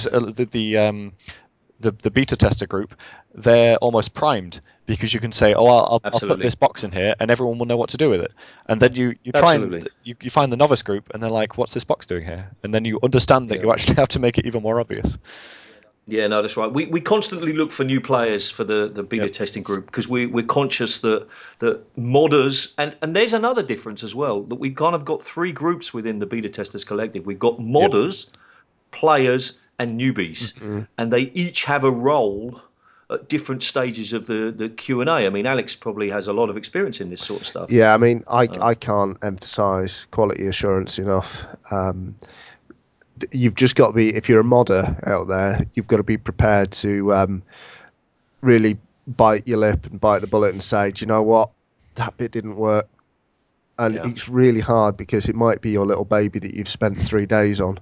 the beta tester group, they're almost primed, because you can say, I'll put this box in here and everyone will know what to do with it. And then you try and you find the novice group and they're like, what's this box doing here? And then you understand that you actually have to make it even more obvious. Yeah, no, that's right. We constantly look for new players for the beta testing group, because we're conscious that modders, and there's another difference as well, that we've kind of got 3 groups within the Beta Testers Collective. We've got modders, players, and newbies, and they each have a role at different stages of the Q&A. I mean, Alex probably has a lot of experience in this sort of stuff. Yeah, I mean, I can't emphasize quality assurance enough. You've just got to be, if you're a modder out there, you've got to be prepared to really bite your lip and bite the bullet and say, do you know what, that bit didn't work. And it's really hard, because it might be your little baby that you've spent 3 days on.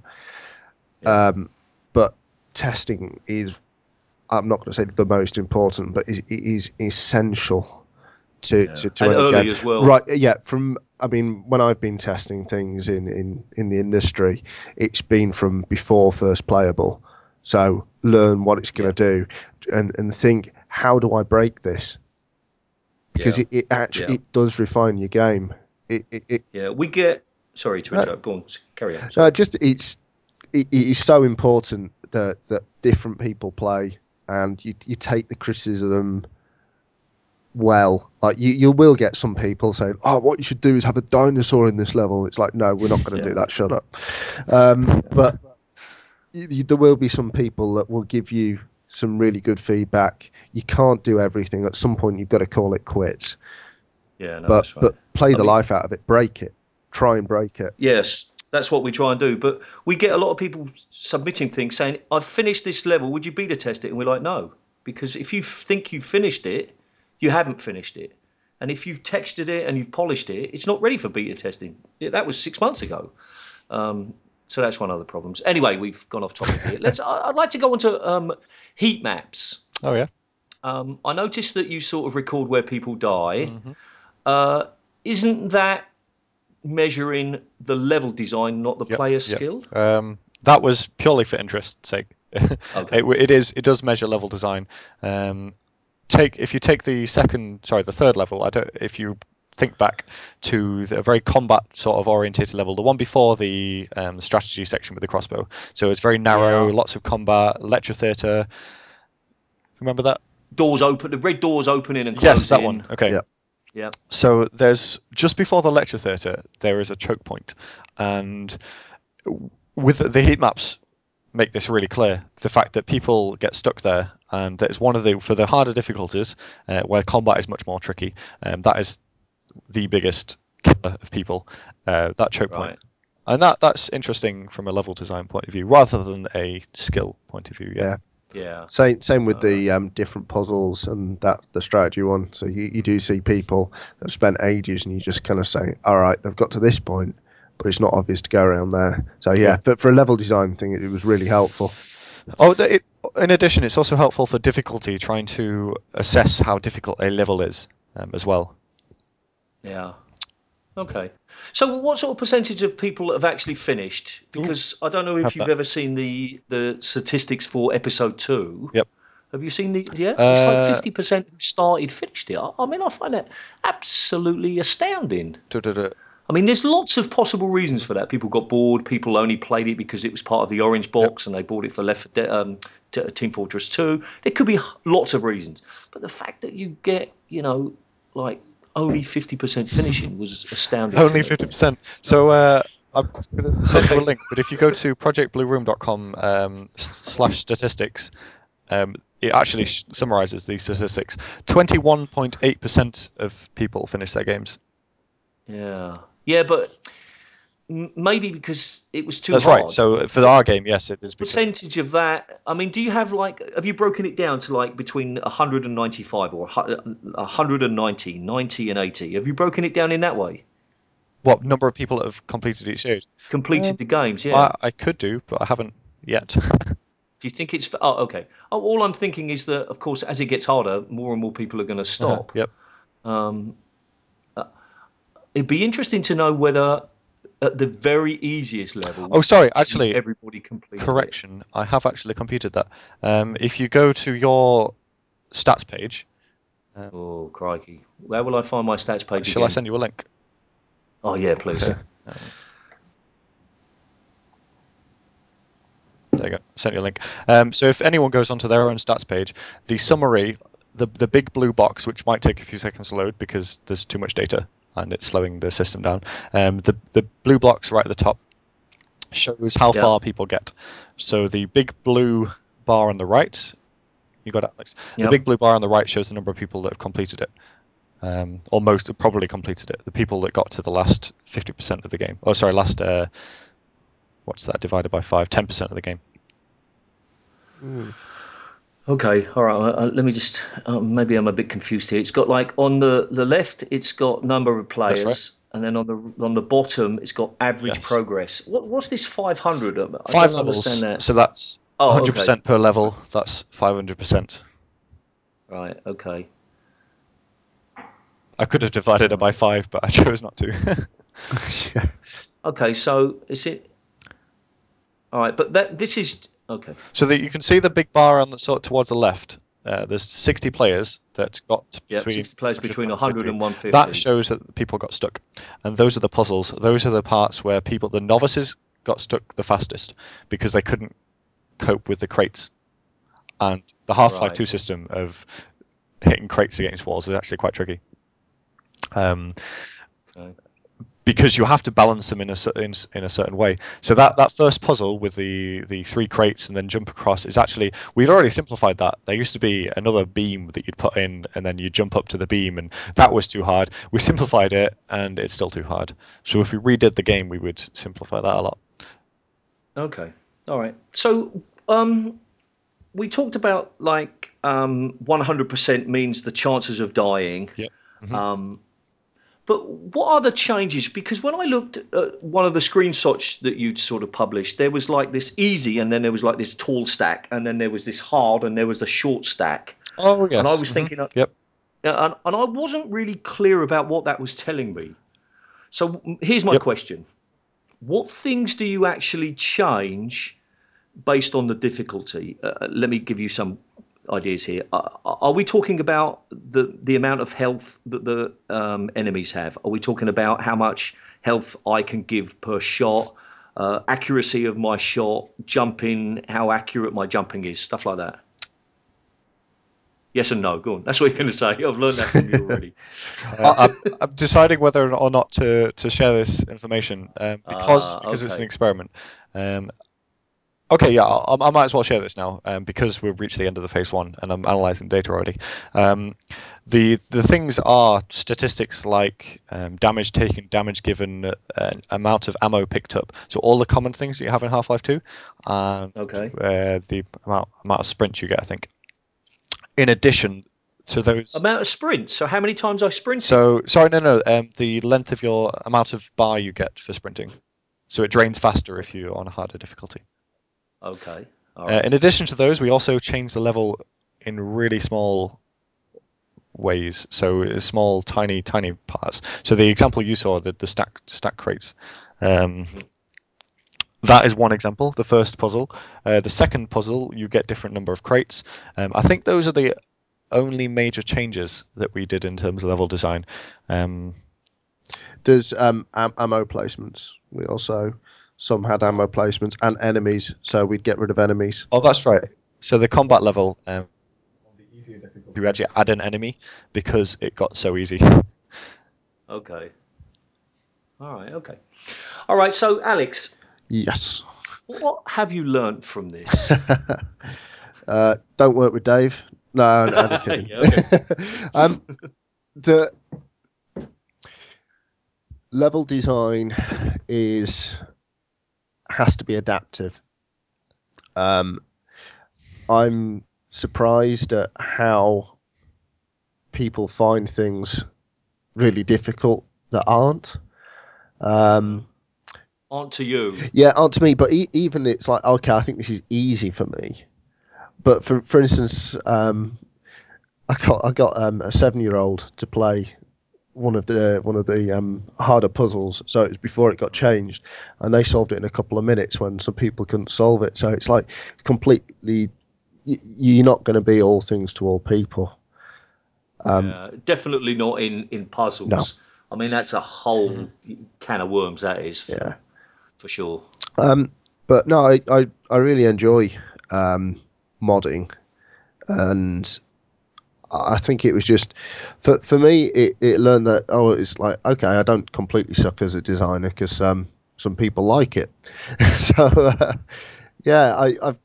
But testing is, I'm not going to say the most important, but it is essential to and early game as well. Right? Yeah. When I've been testing things in the industry, it's been from before first playable. So learn what it's going to do, and think, how do I break this? Because it actually it does refine your game. We get. Sorry to interrupt. Go on, carry on. No, just it is so important that different people play, and you take the criticism well. Like you will get some people saying, "Oh, what you should do is have a dinosaur in this level." It's like, no, we're not going to do that. Shut up. But there will be some people that will give you some really good feedback. You can't do everything. At some point, you've got to call it quits. Yeah, no, But that's right. play the life out of it. Break it. Try and break it. Yes, that's what we try and do. But we get a lot of people submitting things saying, "I've finished this level. Would you beta test it?" And we're like, "No," because if you think you've finished it, you haven't finished it. And if you've textured it and you've polished it, it's not ready for beta testing. That was 6 months ago. So that's one of the problems. Anyway, we've gone off topic here. I'd like to go on to heat maps. Oh yeah. I noticed that you sort of record where people die. Mm-hmm. Isn't that measuring the level design, not the player skill? That was purely for interest's sake. Okay. It does measure level design. If you take the third level, if you think back to the very combat sort of orientated level, the one before the strategy section with the crossbow. So it's very narrow, lots of combat, lecture theatre. Remember that? Doors open, the red doors opening and closing. Yes, that one. Okay. Yeah. So there's just before the lecture theatre, there is a choke point, and with the heat maps make this really clear. The fact that people get stuck there, and it's one of for the harder difficulties where combat is much more tricky. That is the biggest killer of people. That choke point, and that's interesting from a level design point of view rather than a skill point of view. Yeah. Yeah. Same with the different puzzles and the strategy one. So you do see people that have spent ages, and you just kind of say, all right, they've got to this point, but it's not obvious to go around there. So but for a level design thing, it was really helpful. In addition, it's also helpful for difficulty, trying to assess how difficult a level is as well. Yeah. Okay. So what sort of percentage of people have actually finished? Because I don't know if you've ever seen the statistics for episode 2. Yep. Have you seen the? Yeah, it's like 50% who started finished it. I mean, I find that absolutely astounding. I mean, there's lots of possible reasons for that. People got bored. People only played it because it was part of the orange box, and they bought it for Team Fortress 2. There could be lots of reasons, but the fact that you get, like only 50% finishing was astounding. Only 50%. So I'm going to send you a link, but if you go to projectblueroom.com/statistics, it actually summarizes these statistics. 21.8% of people finish their games. Yeah, but maybe because it was too hard. That's right. So for our game, yes, it is. Percentage of that. I mean, do you have have you broken it down to like between 195 or 190, 90 and 80? Have you broken it down in that way? What number of people that have completed each stage? Completed the games, yeah. I could do, but I haven't yet. Do you think it's? Oh, okay. All I'm thinking is that, of course, as it gets harder, more and more people are going to stop. Yep. It'd be interesting to know whether at the very easiest level. Oh, sorry. Actually, everybody completed. Correction. I have actually completed that. If you go to your stats page. Oh, crikey! Where will I find my stats page? Shall I send you a link? Oh yeah, please. Okay. There you go. Sent you a link. So if anyone goes onto their own stats page, the summary, the big blue box, which might take a few seconds to load because there's too much data and it's slowing the system down. The blue box right at the top shows how far people get. So the big blue bar on the right, you got it, Alex. The big blue bar on the right shows the number of people that have completed it. Or most have probably completed it. The people that got to the last 50% of the game. Oh, sorry, last what's that divided by 5? 10% of the game. Okay, all right. Let me just. Maybe I'm a bit confused here. It's got like on the left, it's got number of players, right. and then on the bottom, it's got average progress. What's this 500? I 5 don't levels. understand that. So that's 100% per level. That's 500%. Right. Okay. I could have divided it by 5, but I chose not to. Okay, so is it? All right, but this is okay. So that you can see the big bar on the towards the left. There's 60 players that got between 60 players between 100 and 150. That shows that people got stuck, and those are the puzzles. Those are the parts where the novices, got stuck the fastest because they couldn't cope with the crates. And the Half-Life 2 system of hitting crates against walls is actually quite tricky. because you have to balance them in a certain way. So that first puzzle with the 3 crates and then jump across is actually, we'd already simplified that. There used to be another beam that you'd put in and then you jump up to the beam, and that was too hard. We simplified it and it's still too hard. So if we redid the game, we would simplify that a lot. Okay. All right. So we talked about like 100% means the chances of dying. Yep. Mm-hmm. But what are the changes? Because when I looked at one of the screenshots that you'd sort of published, there was like this easy, and then there was like this tall stack, and then there was this hard, and there was the short stack. Oh, yes. And I was Mm-hmm. thinking, Yep. and I wasn't really clear about what that was telling me. So here's my question. What things do you actually change based on the difficulty? Let me give you some ideas here. Are we talking about the amount of health that the enemies have? Are we talking about how much health I can give per shot? Accuracy of my shot, jumping, how accurate my jumping is, stuff like that? Yes and no. Go on. That's what you're going to say. I've learned that from you already. I'm deciding whether or not to share this information because it's an Okay. experiment. Okay, yeah, I might as well share this now because we've reached the end of the phase 1 and I'm analysing data already. The things are statistics like damage taken, damage given, amount of ammo picked up. So all the common things that you have in Half-Life 2, and Okay. the amount of sprint you get, I think. In addition to those. Amount of sprints. So how many times I sprinted? So sorry, no. The length of your amount of bar you get for sprinting. So it drains faster if you're on a harder difficulty. Okay. All right. In addition to those, we also changed the level in really small ways. So small, tiny parts. So the example you saw, the stack crates. That is one example, the first puzzle. The second puzzle, you get different number of crates. I think those are the only major changes that we did in terms of level design. There's ammo placements. We also, some had ammo placements and enemies, so we'd get rid of enemies. Oh, that's right. So the combat level, we actually add an enemy because it got so easy. Okay. All right. Okay. All right. So, Alex, Yes. what have you learnt from this? Don't work with Dave. No, I'm kidding. Yeah, okay. The level design has to be adaptive. I'm surprised at how people find things really difficult that aren't. On to you. Yeah, aren't to me. But even it's like, okay, I think this is easy for me. But for instance, I got a 7-year-old to play one of the harder puzzles. So it was before it got changed, and they solved it in a couple of minutes when some people couldn't solve it. So it's like completely, you're not going to be all things to all people. Definitely not in puzzles. No. I mean, that's a whole can of worms. That is for sure. But no, I really enjoy modding, and I think it was just for me. It learned that it's like, okay, I don't completely suck as a designer because some people like it. So I've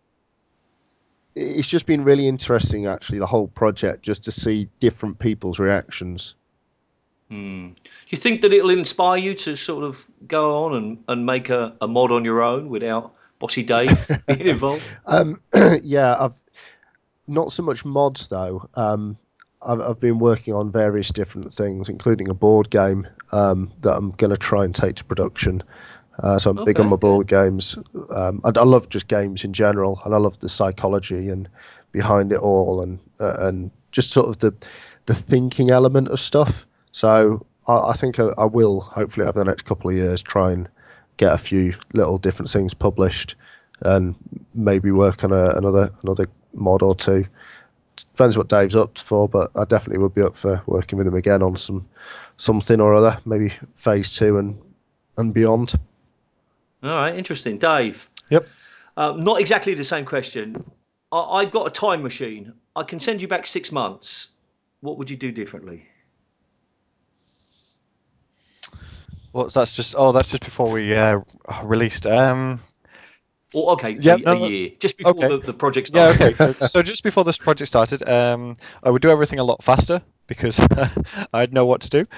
it's just been really interesting actually, the whole project, just to see different people's reactions. Do you think that it'll inspire you to sort of go on and make a mod on your own without Bossy Dave being involved? Yeah, I've not so much mods though. I've been working on various different things, including a board game that I'm going to try and take to production. So I'm big on my board games. I love just games in general, and I love the psychology and behind it all, and just sort of the thinking element of stuff. So I think I will hopefully over the next couple of years try and get a few little different things published, and maybe work on another mod or two. Depends what Dave's up for, but I definitely would be up for working with him again on something or other, maybe phase 2 and beyond. All right, interesting, Dave. Yep. Not exactly the same question. I've got a time machine. I can send you back 6 months. What would you do differently? That's just before we released. Or okay, Yeah, a no, year just before okay. the project Yeah, started. okay. So just before this project started, I would do everything a lot faster because I'd know what to do.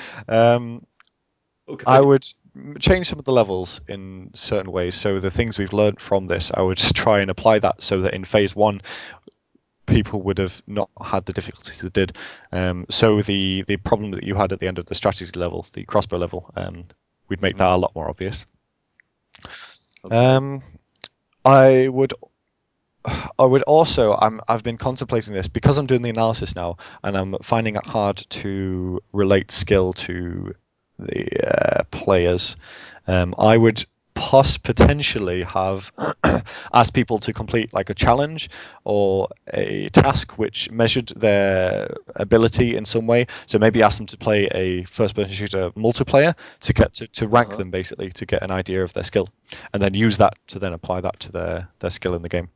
I Okay. would change some of the levels in certain ways. So the things we've learned from this, I would try and apply that so that in phase one, people would have not had the difficulties they did. So the problem that you had at the end of the strategy level, the crossbow level, we'd make that a lot more obvious. Okay. I would also. I've been contemplating this because I'm doing the analysis now, and I'm finding it hard to relate skill to the players. I would potentially have asked people to complete like a challenge or a task which measured their ability in some way. So maybe ask them to play a first-person shooter multiplayer to get to rank them basically to get an idea of their skill, and then use that to then apply that to their skill in the game.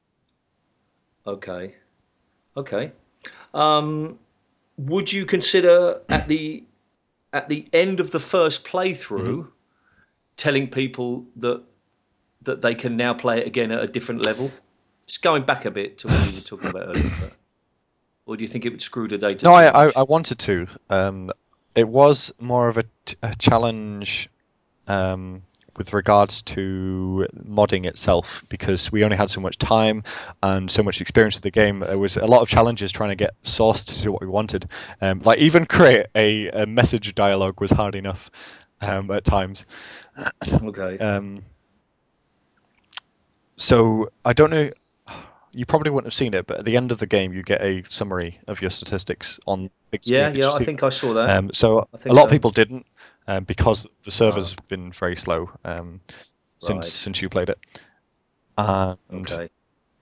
Okay. Okay. Would you consider at the end of the first playthrough telling people that they can now play it again at a different level? Just going back a bit to what we were talking about earlier, or do you think it would screw the data No, too I much? wanted to. It was more of a challenge with regards to modding itself because we only had so much time and so much experience with the game. There was a lot of challenges trying to get Source to do what we wanted. Like even create a message dialogue was hard enough at times. Okay. So I don't know. You probably wouldn't have seen it, but at the end of the game, you get a summary of your statistics on big screen. Yeah, Did yeah, you I see think I saw that. that? So I a think lot of so. people didn't, because the Oh, server's been very slow right. since you played it. And Okay.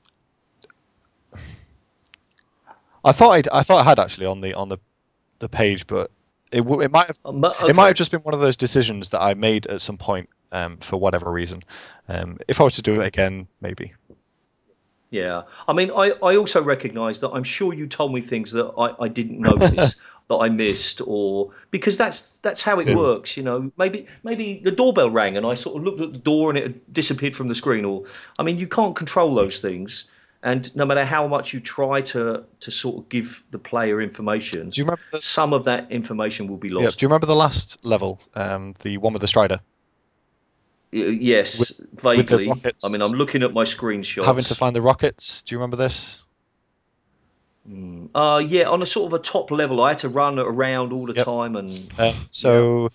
I thought I had actually on the page, but it might have Okay. just been one of those decisions that I made at some point for whatever reason. If I was to do it again, maybe. Yeah. I mean, I also recognise that I'm sure you told me things that I didn't notice that I missed, or because that's how it It is. works, you know. Maybe the doorbell rang and I sort of looked at the door and it had disappeared from the screen. Or I mean, you can't control those things, and no matter how much you try to sort of give the player information, Do you remember the some of that information will be Yeah? Do lost. you remember the last level, the one with the Strider, with Yes, with the vaguely. I mean, I'm rockets? looking at my Having to screenshots. find the rockets. Do you remember this? Yeah, on a sort of a top level, I had to run around all the Yep. time, and yeah, So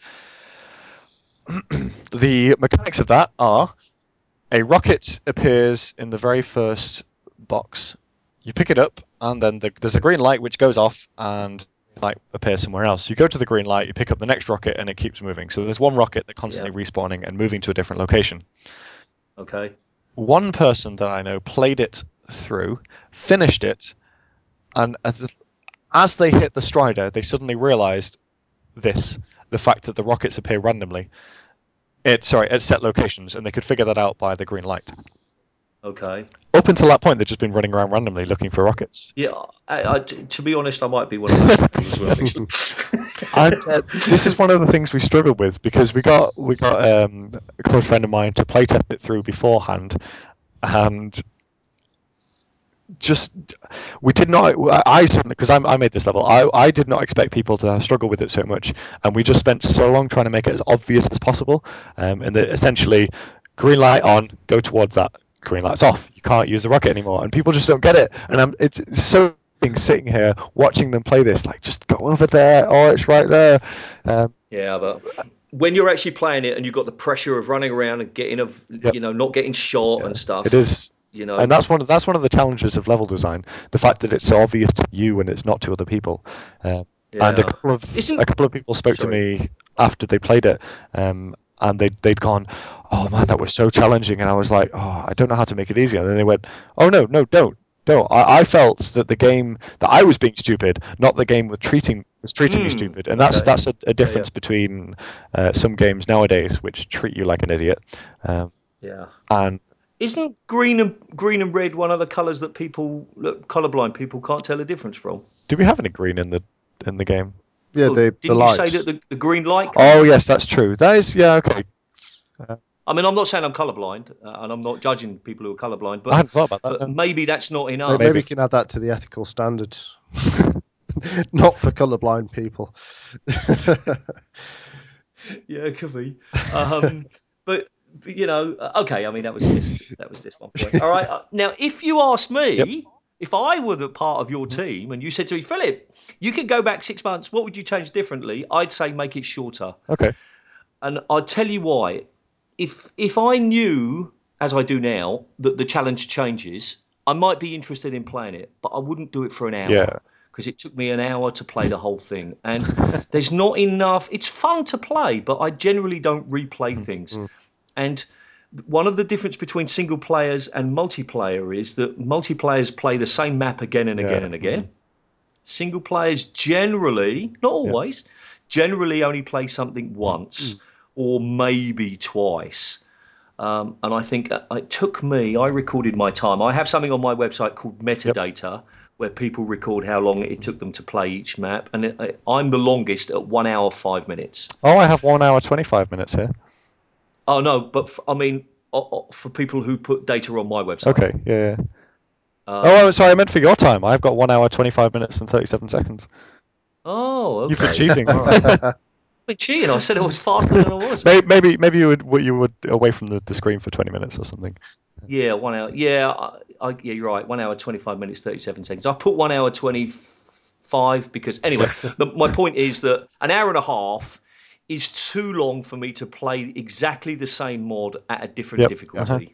the mechanics of that are a rocket appears in the very first box. You pick it up, and then there's a green light which goes off, and light appears somewhere else. You go to the green light, you pick up the next rocket, and it keeps moving. So there's one rocket that yeah, constantly respawning and moving to a different location. okay, One person that I know played it through, finished it, and as they hit the Strider, they suddenly realised this: the fact that the rockets appear randomly. At set locations, and they could figure that out by the green light. okay. Up until that point, they'd just been running around randomly looking for rockets. Yeah, to be honest, I might be one of those people as well. Actually, And this is one of the things we struggled with because we got a close friend of mine to play test it through beforehand, and just we did not. I certainly, because I made this level. I did not expect people to struggle with it so much, and we just spent so long trying to make it as obvious as possible. And that essentially, green light on, go towards that. Green light's off. You can't use the rocket anymore, and people just don't get it. And it's so sitting here watching them play this, like just go over there. Oh, it's right there. Um, yeah, but when you're actually playing it and you've got the pressure of running around and yep. not getting shot Yeah, and it stuff, is, you and know, that's one of the challenges of level design. The fact that it's so obvious to you and it's not to other people. Uh, and yeah, a isn't couple of people spoke to sorry, me after they played it, and they'd gone, "Oh man, that was so challenging," and I was like, "Oh, I don't know how to make it easier." And then they went, "Oh no, no, don't." Don't. I felt that the game that I was being stupid, not the game was treating me stupid, and okay, that's a yeah, yeah, difference between some games nowadays which treat you like an idiot, um, yeah. and Isn't green and red one of the colours that people, colorblind people, can't tell the difference from? do we have any green in the game? Yeah, Well, the didn't you say lights. that the green light? Oh yes, that's true. That is okay. I mean, I'm not saying I'm colourblind, and I'm not judging people who are colourblind, I hadn't thought about but that. No. maybe that's not enough. Maybe we can add that to the ethical standards. Not for colourblind people. Yeah, it could be. But okay. I mean, that was just one point. All right. Now, if you ask Yep. me, if I were the part of your team, and you said to me, Philip, you could go back 6 months. What would you change differently? I'd say make it shorter, Okay. and I'd tell you why. If I knew, as I do now, that the challenge changes, I might be interested in playing it, but I wouldn't do it for an Yeah. hour because it took me an hour to play the whole thing, and there's not enough. It's fun to play, but I generally don't replay things. And one of the difference between single players and multiplayer is that multiplayers play the same map again and again and again. Single players generally, not always, generally only play something once or maybe twice. And I think it took me, I recorded my time. I have something on my website called metadata where people record how long it took them to play each map. And I'm the longest at 1 hour, 5 minutes. Oh, I have 1 hour 25 minutes here. Oh, no, but I mean, for people who put data on my website. Okay. Yeah. Oh, sorry. I meant for your time. I've got 1 hour 25 minutes and 37 seconds. Oh, okay. You've been cheating. All right. I've been cheating. I said it was faster than I was. Maybe you would away from the screen for 20 minutes or something. Yeah, 1 hour. Yeah, yeah, you're right. 1 hour, 25 minutes, 37 seconds. I put 1 hour, 25 because, anyway, my point is that an hour and a half is too long for me to play exactly the same mod at a different difficulty.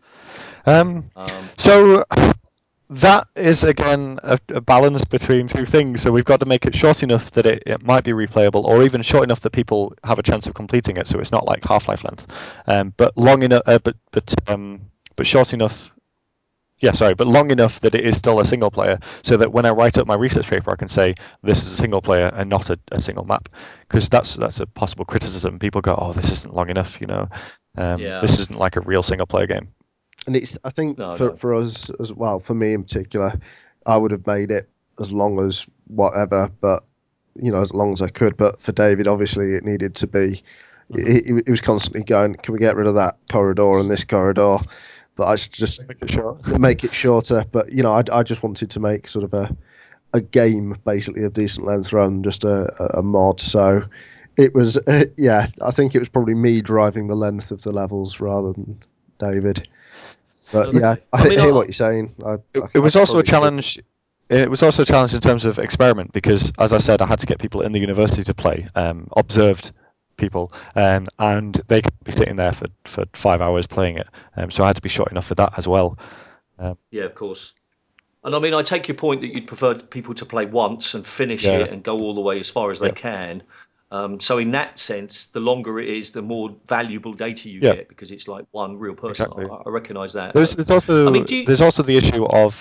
So that is again a balance between two things. So we've got to make it short enough that it might be replayable, or even short enough that people have a chance of completing it. So it's not like Half-Life length, but long enough, but short enough. Yeah, sorry, but long enough that it is still a single player, so that when I write up my research paper, I can say this is a single player and not a single map, because that's a possible criticism. People go, "Oh, this isn't long enough," This isn't like a real single player game. And I think for us as well, for me in particular, I would have made it as long as whatever, but as long as I could. But for David, obviously, it needed to be. He was constantly going, "Can we get rid of that corridor and this corridor?" But I just make it shorter. But I just wanted to make sort of a game basically of decent length rather than just a mod. So it was I think it was probably me driving the length of the levels rather than David. But I hear what you're saying. It was also a challenge. It was also a challenge in terms of experiment because, as I said, I had to get people in the university to play, observed people, and they could be sitting there for 5 hours playing it. So I had to be short enough for that as well. Yeah, of course. And I mean, I take your point that you'd prefer people to play once and finish it and go all the way as far as they can. So in that sense, the longer it is, the more valuable data you get because it's like one real person. Exactly. I recognise that. There's also the issue of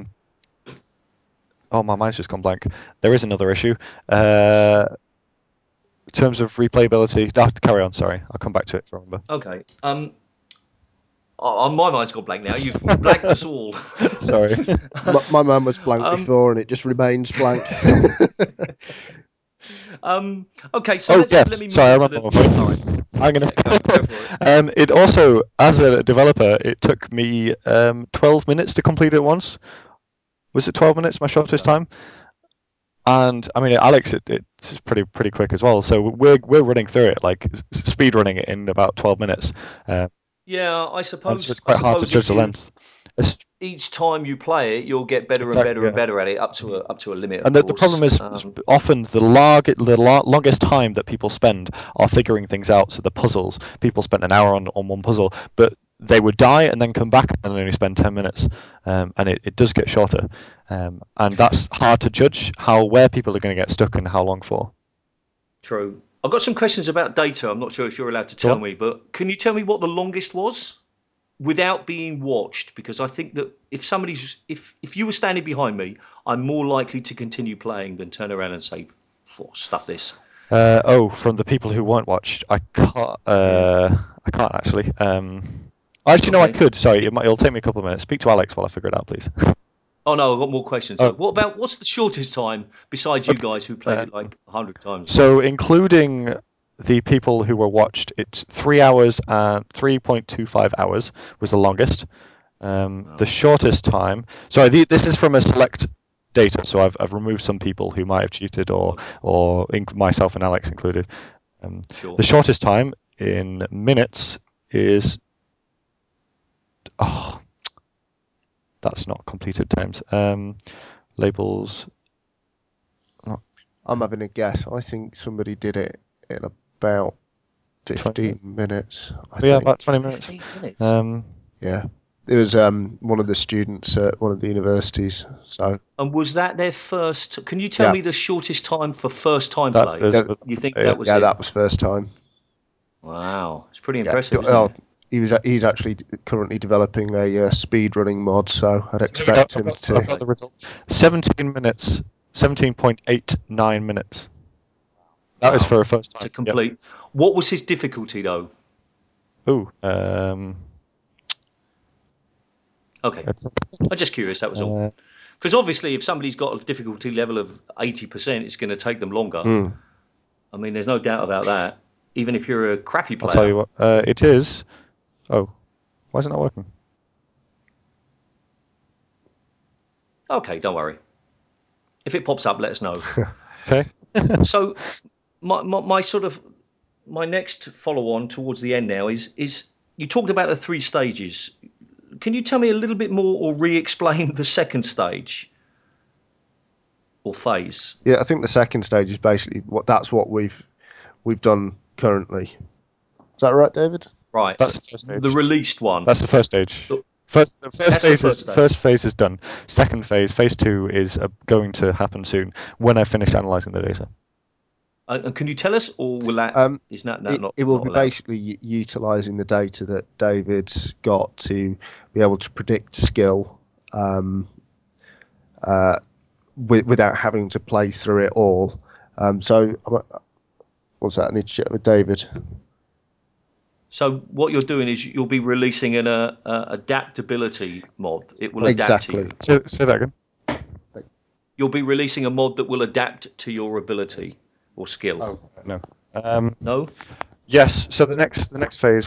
oh, my mind's just gone blank. There is another issue. In terms of replayability, carry on. Sorry, I'll come back to it if I remember. Okay. My mind's gone blank now. You've blanked us all. Sorry. My mind was blank before, and it just remains blank. Okay, so let me move on to the. All right. I'm gonna go for it. It also, as a developer, it took me 12 minutes to complete it once. Was it 12 minutes? My shortest time. And I mean, Alex, it's pretty quick as well. So we're running through it, like speed running it in about 12 minutes. Yeah, I suppose. So it's quite hard to judge the length. Each time you play it, you'll get better and better and better at it up to a limit. And the problem is often the longest time that people spend are figuring things out. So the puzzles, people spend an hour on one puzzle, but they would die and then come back and only spend 10 minutes. And it does get shorter. And that's hard to judge where people are going to get stuck and how long for. True. I've got some questions about data. I'm not sure if you're allowed to tell me, but can you tell me what the longest was? Without being watched, because I think that if you were standing behind me, I'm more likely to continue playing than turn around and say, stuff this. From the people who weren't watched, I can't. I can't actually. Actually, no, I could. Sorry, it'll take me a couple of minutes. Speak to Alex while I figure it out, please. Oh no, I've got more questions. Oh. What's the shortest time besides you guys who played it like 100 times? So, including the people who were watched, it's 3 hours and 3.25 hours was the longest. The shortest time. Sorry, this is from a select data, so I've removed some people who might have cheated, or myself and Alex included. Sure. The shortest time in minutes is that's not completed times. Labels. I'm having a guess. I think somebody did it in about 15 minutes. I think. About 20 minutes. 15 minutes. Yeah. It was one of the students at one of the universities. So. And was that their first? Can you tell me the shortest time for first time That play? is- You think that was Yeah, it? that was first time. Wow, it's pretty impressive, isn't it? He's actually currently developing a speed running mod, so I'd expect him to. I've got the result. 17 minutes, 17.89 minutes. That is for a first time to complete. Yep. What was his difficulty though? Okay, I'm just curious. That was all. Because obviously, if somebody's got a difficulty level of 80%, it's going to take them longer. I mean, there's no doubt about that. Even if you're a crappy player. I'll tell you what. It is. Oh, why is it not working? Okay, don't worry. If it pops up, let us know. Okay. So, my next follow on towards the end now is you talked about the 3 stages. Can you tell me a little bit more or re-explain the second stage or phase? Yeah, I think the second stage is basically what we've done currently. Is that right, David? Right. That's the first stage. The released one. That's the first stage. First phase is done. Second phase, phase 2, is going to happen soon when I finish analysing the data. And can you tell us, or will that is that not? It will not be allowed? basically utilising the data that David's got to be able to predict skill, without having to play through it all. So, what's that? I need to check with David. So what you're doing is you'll be releasing an adaptability mod. It will adapt to you. Say that again. You'll be releasing a mod that will adapt to your ability or skill. Oh no. No. Yes. So the next phase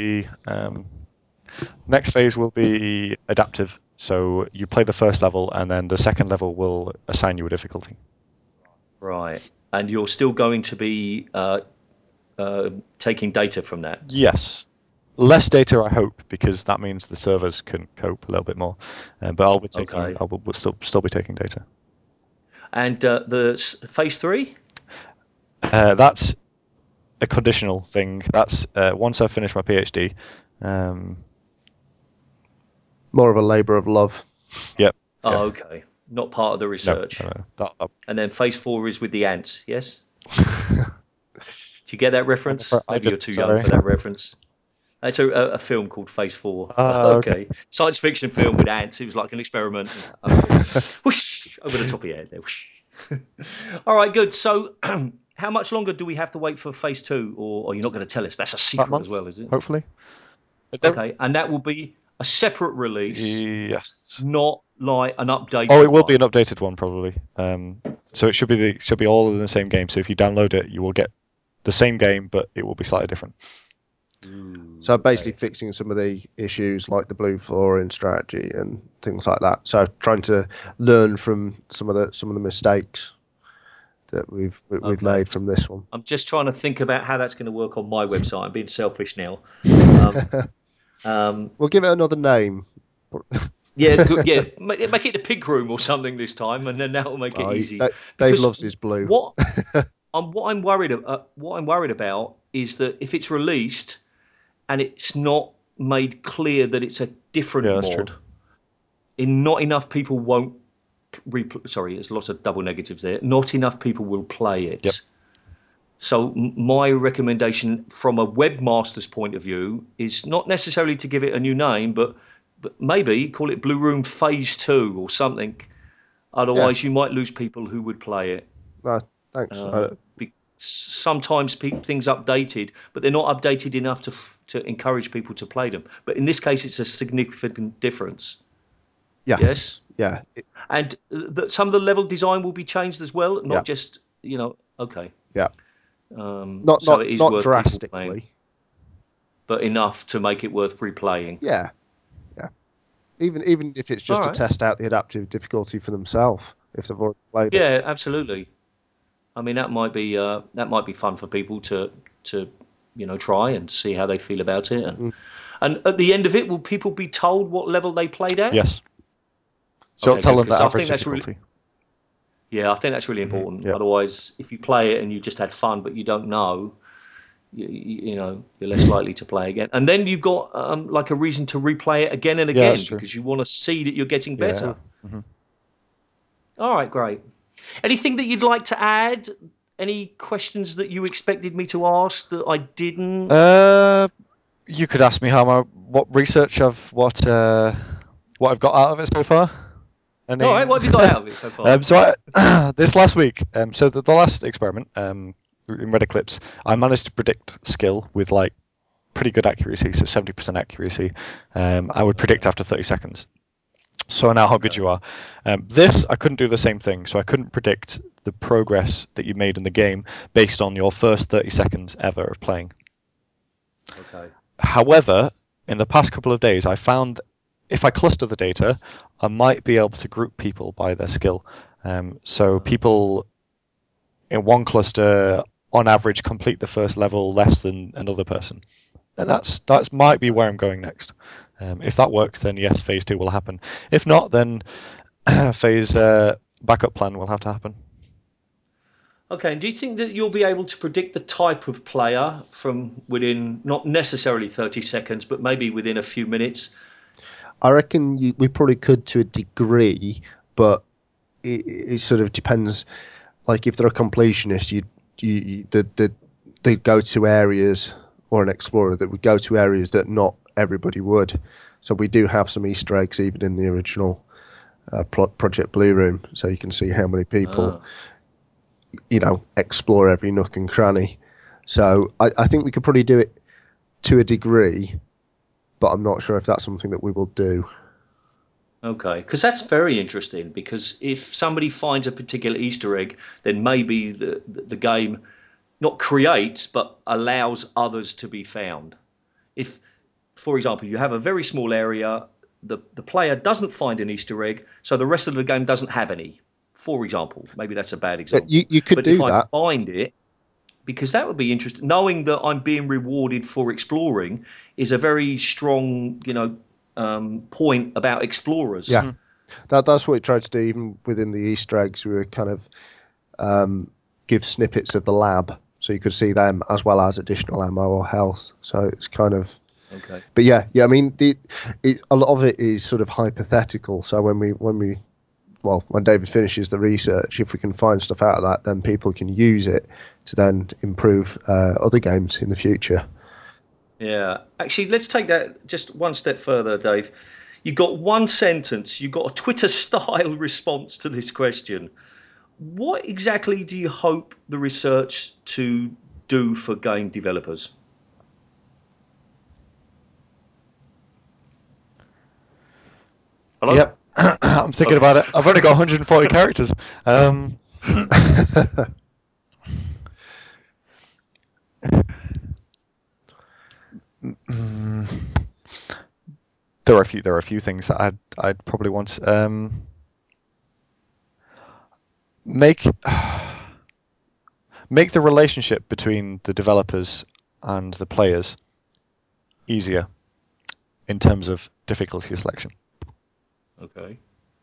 will be adaptive. So you play the first level, and then the second level will assign you a difficulty. Right. And you're still going to be taking data from that. Yes. Less data, I hope, because that means the servers can cope a little bit more. But I'll be taking. Okay. I will still be taking data. And the phase 3. That's a conditional thing. That's once I finish my PhD. More of a labour of love. Yep. Oh, okay. Not part of the research. No. And then phase 4 is with the ants. Yes. Do you get that reference? Maybe you're too young for that reference. It's a film called Phase 4. Okay. Science fiction film with ants. It was like an experiment. Whoosh, over the top of your head there. Whoosh. All right, good. So, how much longer do we have to wait for Phase 2? Or you're not going to tell us? That's a secret as well, is it? Hopefully. Okay, and that will be a separate release. Yes. Not like an updated. Oh, it will be an updated one probably. So it should be all in the same game. So if you download it, you will get the same game, but it will be slightly different. So basically fixing some of the issues like the blue flooring strategy and things like that. So trying to learn from some of the mistakes that we've made from this one. I'm just trying to think about how that's going to work on my website. I'm being selfish now. We'll give it another name. Yeah, good. Yeah, make it the pig room or something this time, and then that will make it easy. Dave loves his blue. What I'm worried about is that if it's released and it's not made clear that it's a different mod, not enough people won't. Sorry, there's lots of double negatives there. Not enough people will play it. Yep. So my recommendation from a webmaster's point of view is not necessarily to give it a new name, but maybe call it Blue Room Phase 2 or something. Otherwise, you might lose people who would play it. Thanks. Sometimes things updated, but they're not updated enough to encourage people to play them. But in this case, it's a significant difference. Yes. Yeah. And some of the level design will be changed as well, not Yeah. just, okay. Yeah. So it is Not worth people playing, drastically, but enough to make it worth replaying. yeah. Even if it's just All to right. test out the adaptive difficulty for themselves, if they've already played it. Yeah, absolutely. I mean, that might be fun for people to try and see how they feel about it. And at the end of it, will people be told what level they played at? Yes. So Okay, I'll tell good, them the 'cause I average think that's really, difficulty. yeah, I think that's really important. Yeah. Otherwise, if you play it and you just had fun but you don't know, you're less likely to play again. And then you've got like a reason to replay it again and Yeah, again that's true. because you want to see that you're getting Yeah. better. All right, great. Anything that you'd like to add? Any questions that you expected me to ask that I didn't? You could ask me what research what I've got out of it so far. All right, what have you got out of it so far? This last week, so the last experiment in Red Eclipse, I managed to predict skill with like pretty good accuracy, so 70% accuracy. I would predict after 30 seconds. So now how good you are. This, I couldn't do the same thing, so I couldn't predict the progress that you made in the game based on your first 30 seconds ever of playing. Okay. However, in the past couple of days, I found if I cluster the data, I might be able to group people by their skill. So people in one cluster, on average, complete the first level less than another person. And that's might be where I'm going next. If that works, then yes, phase 2 will happen. If not, then phase backup plan will have to happen. Okay, and do you think that you'll be able to predict the type of player from within, not necessarily 30 seconds, but maybe within a few minutes? I reckon we probably could to a degree, but it sort of depends. Like if they're a completionist, they'd go to areas, or an explorer that would go to areas that not everybody would. So we do have some Easter eggs even in the original Project Blue Room, so you can see how many people explore every nook and cranny. So I think we could probably do it to a degree, but I'm not sure if that's something that we will do. Okay, because that's very interesting, because if somebody finds a particular Easter egg, then maybe the game not creates, but allows others to be found. If, for example, you have a very small area, the player doesn't find an Easter egg, so the rest of the game doesn't have any. For example, maybe that's a bad example. You could but do if I that. find it, because that would be interesting, knowing that I'm being rewarded for exploring is a very strong, point about explorers. Yeah, that's what we tried to do. Even within the Easter eggs, we were kind of give snippets of the lab, so you could see them as well as additional ammo or health. So it's kind of Okay. But yeah. I mean, a lot of it is sort of hypothetical. So when David finishes the research, if we can find stuff out of that, then people can use it to then improve other games in the future. Yeah. Actually, let's take that just one step further, Dave. You got one sentence, you got a Twitter style response to this question. What exactly do you hope the research to do for game developers? Hello? Yep. I'm thinking about it. I've only got 140 characters. There are a few things that I'd probably want. Make the relationship between the developers and the players easier in terms of difficulty selection. Okay.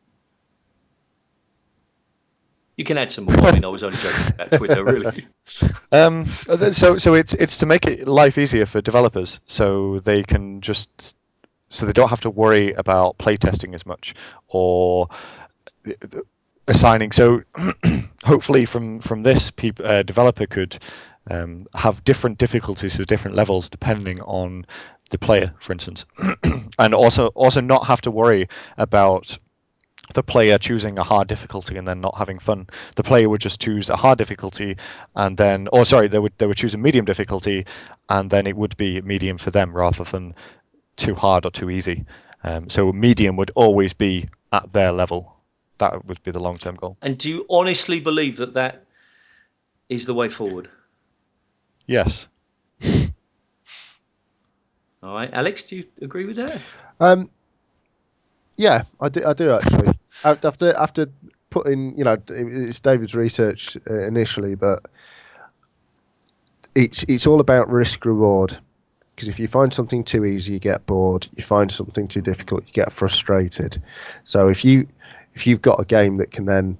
You can add some more. I mean, I was only joking about Twitter, really. So it's to make it life easier for developers, so they don't have to worry about playtesting as much or assigning. So hopefully from this, developer could have different difficulties or different levels depending on the player, for instance, and also not have to worry about the player choosing a hard difficulty and then not having fun. The player would just choose a hard difficulty, and then, they would choose a medium difficulty, and then it would be medium for them rather than too hard or too easy. So medium would always be at their level. That would be the long-term goal. And do you honestly believe that that is the way forward? Yes. All right, Alex, do you agree with that? Yeah, I do actually. After putting, it's David's research initially, but it's all about risk reward. Because if you find something too easy, you get bored. You find something too difficult, you get frustrated. So if you've got a game that can then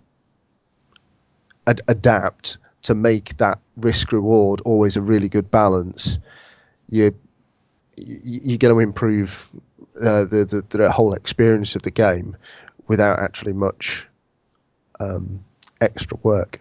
adapt to make that risk reward always a really good balance, you're going to improve the whole experience of the game without actually much extra work.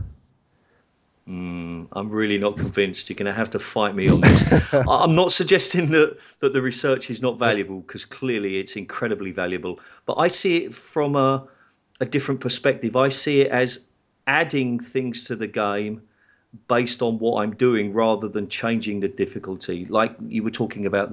I'm really not convinced. You're going to have to fight me on this. I'm not suggesting that the research is not valuable, because clearly it's incredibly valuable. But I see it from a different perspective. I see it as adding things to the game based on what I'm doing rather than changing the difficulty. Like you were talking about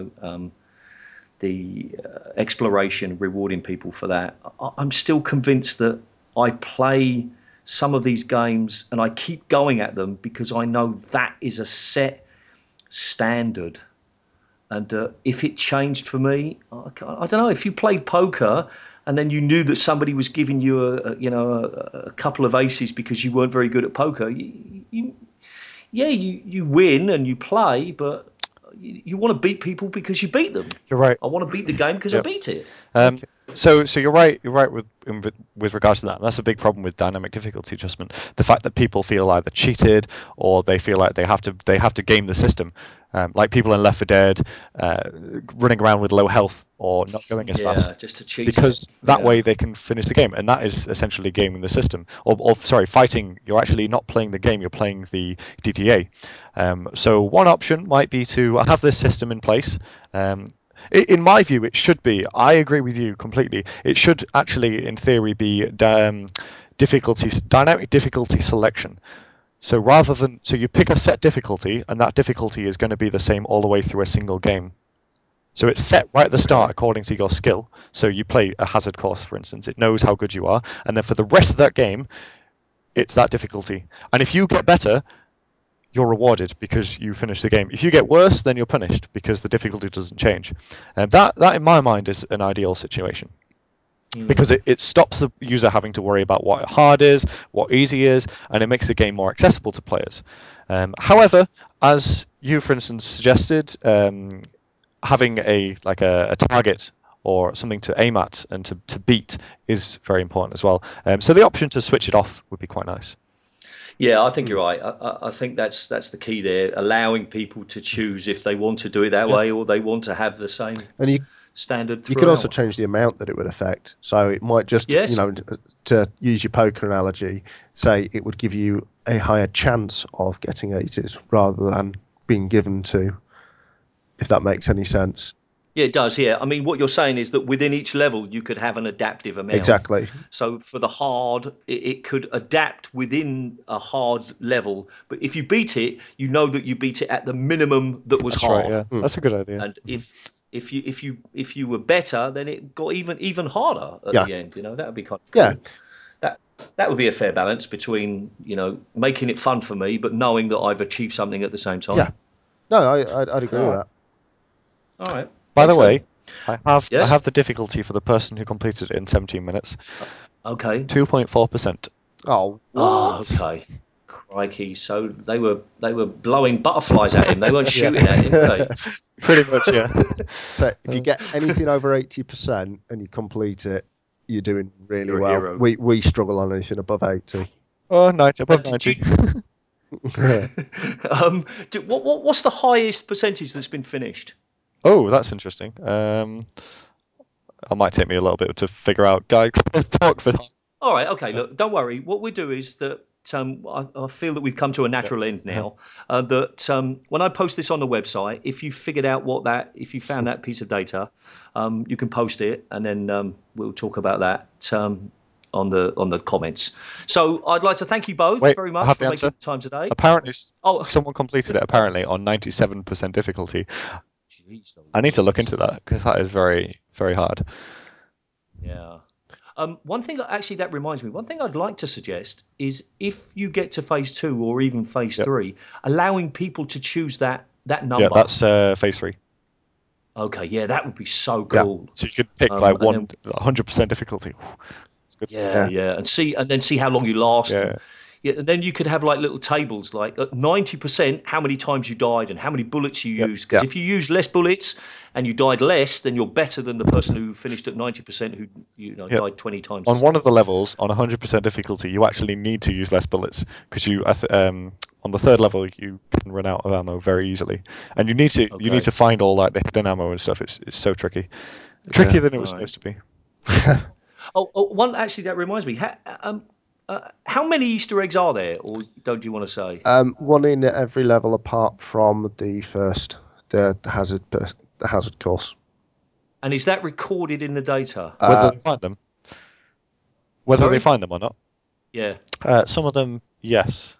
the exploration, rewarding people for that. I'm still convinced that I play some of these games and I keep going at them because I know that is a set standard. And if it changed for me, I don't know. If you played poker and then you knew that somebody was giving you a couple of aces because you weren't very good at poker, you win and you play, but you want to beat people because you beat them. You're right. I want to beat the game because I beat it. So you're right. You're right with regards to that. And that's a big problem with dynamic difficulty adjustment. The fact that people feel either cheated or they feel like they have to game the system. Like people in Left 4 Dead running around with low health or not going as fast, just to cheat because that way they can finish the game, and that is essentially gaming the system. Or sorry, fighting. You're actually not playing the game; you're playing the DTA. So one option might be to have this system in place. In my view, it should be. I agree with you completely. It should actually, in theory, be dynamic difficulty selection. So you pick a set difficulty, and that difficulty is going to be the same all the way through a single game. So it's set right at the start according to your skill. So you play a hazard course, for instance. It knows how good you are, and then for the rest of that game, it's that difficulty. And if you get better, you're rewarded because you finish the game. If you get worse, then you're punished because the difficulty doesn't change. And that in my mind, is an ideal situation. Because it stops the user having to worry about what hard is, what easy is, and it makes the game more accessible to players. However, as you, for instance, suggested, having a target or something to aim at and to beat is very important as well. So the option to switch it off would be quite nice. Yeah, I think you're right. I think that's the key there, allowing people to choose if they want to do it that way or they want to have the same standard throughout. You could also change the amount that it would affect. So it might just, to use your poker analogy, say it would give you a higher chance of getting 80s rather than being given to, if that makes any sense. Yeah, it does. Yeah, I mean, what you're saying is that within each level, you could have an adaptive amount. Exactly. So for the hard, it could adapt within a hard level. But if you beat it, you know that you beat it at the minimum that was hard. Right, yeah. That's a good idea. And if you were better, then it got even harder at the end. That would be kind of cool. Yeah. That would be a fair balance between making it fun for me, but knowing that I've achieved something at the same time. Yeah. No, I'd agree with that. All right. By the way, I have the difficulty for the person who completed it in 17 minutes. Okay. 2.4%. Oh, okay. Crikey! So they were blowing butterflies at him. They weren't shooting at him, were they? Pretty much, yeah. So if you get anything over 80% and you complete it, you're doing really well. Hero. We struggle on anything above 80. Oh, 90, above 90. What's the highest percentage that's been finished? Oh, that's interesting. It might take me a little bit to figure out. Guy, talk for. All right, okay. Look, don't worry. What we do is that I feel that we've come to a natural end now. That when I post this on the website, if you figured out if you found that piece of data, you can post it, and then we'll talk about that on the comments. So I'd like to thank you both very much for making the time today. Apparently, someone completed it apparently on 97% difficulty. Jeez, I need to look Louise. into that because that is very, very hard. Yeah. One thing actually that reminds me. One thing I'd like to suggest is if you get to phase 2 or even phase Yep. 3, allowing people to choose that number. Yeah, that's phase 3. Okay, yeah, that would be so Yeah. cool. So you could pick And then 100% difficulty. It's good. yeah, and then see how long you last. Yeah. And then you could have like little tables, like at 90%, how many times you died and how many bullets you Yep. used. Because Yeah. if you use less bullets and you died less, then you're better than the person who finished at 90% who Yep. died 20 times. On as one long. of the levels, on 100% difficulty, you actually need to use less bullets because on the third level you can run out of ammo very easily, and you need to find all like the hidden ammo and stuff. It's so tricky, trickier than it was supposed to be. One actually that reminds me. How many Easter eggs are there, or don't you want to say? One in every level apart from the first, the hazard course. And is that recorded in the data? Whether they find them, Sorry? they find them or not. Yeah. Some of them, yes.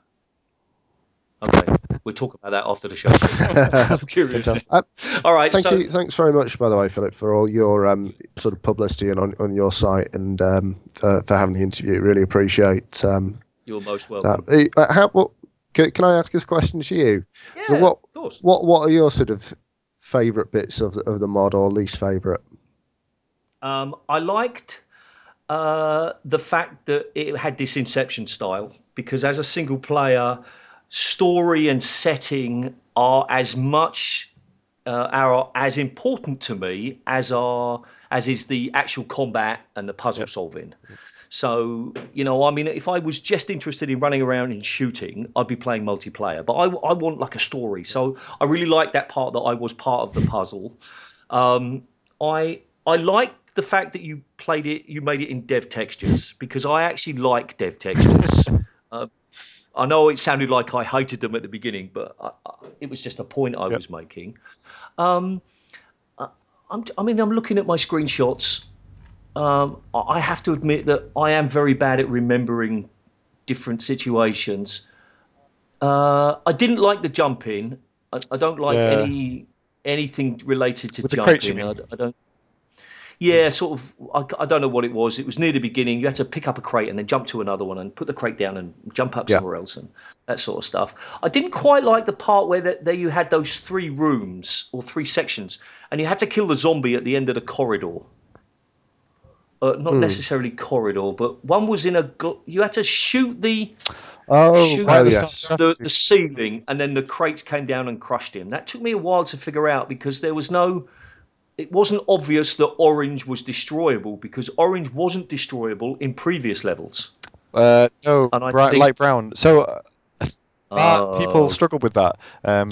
Okay. We'll talk about that after the show. I'm curious. All right. Thank you. Thanks very much, by the way, Philip, for all your sort of publicity and on your site and for having the interview. Really appreciate. You're most welcome. Can I ask this question to you? Yeah, So of course. What are your sort of favourite bits of the mod or least favourite? I liked the fact that it had this Inception style, because as a single player, story and setting are as much are as important to me as is the actual combat and the puzzle solving. So, I mean, if I was just interested in running around and shooting, I'd be playing multiplayer. But I want like a story. So I really like that part that I was part of the puzzle. I like the fact that you made it in dev textures, because I actually like dev textures. I know it sounded like I hated them at the beginning, but it was just a point I was making. I'm looking at my screenshots. I have to admit that I am very bad at remembering different situations. I didn't like the jumping. I don't like anything related to With the crates, you jumping. mean? I don't. Yeah, sort of. I don't know what it was. It was near the beginning. You had to pick up a crate and then jump to another one and put the crate down and jump up somewhere else and that sort of stuff. I didn't quite like the part where there you had those 3 rooms or 3 sections, and you had to kill the zombie at the end of the corridor. Not necessarily corridor, but one was in you had to shoot the the ceiling, and then the crates came down and crushed him. That took me a while to figure out, because it wasn't obvious that orange was destroyable, because orange wasn't destroyable in previous levels. No, And light brown. So people struggled with that.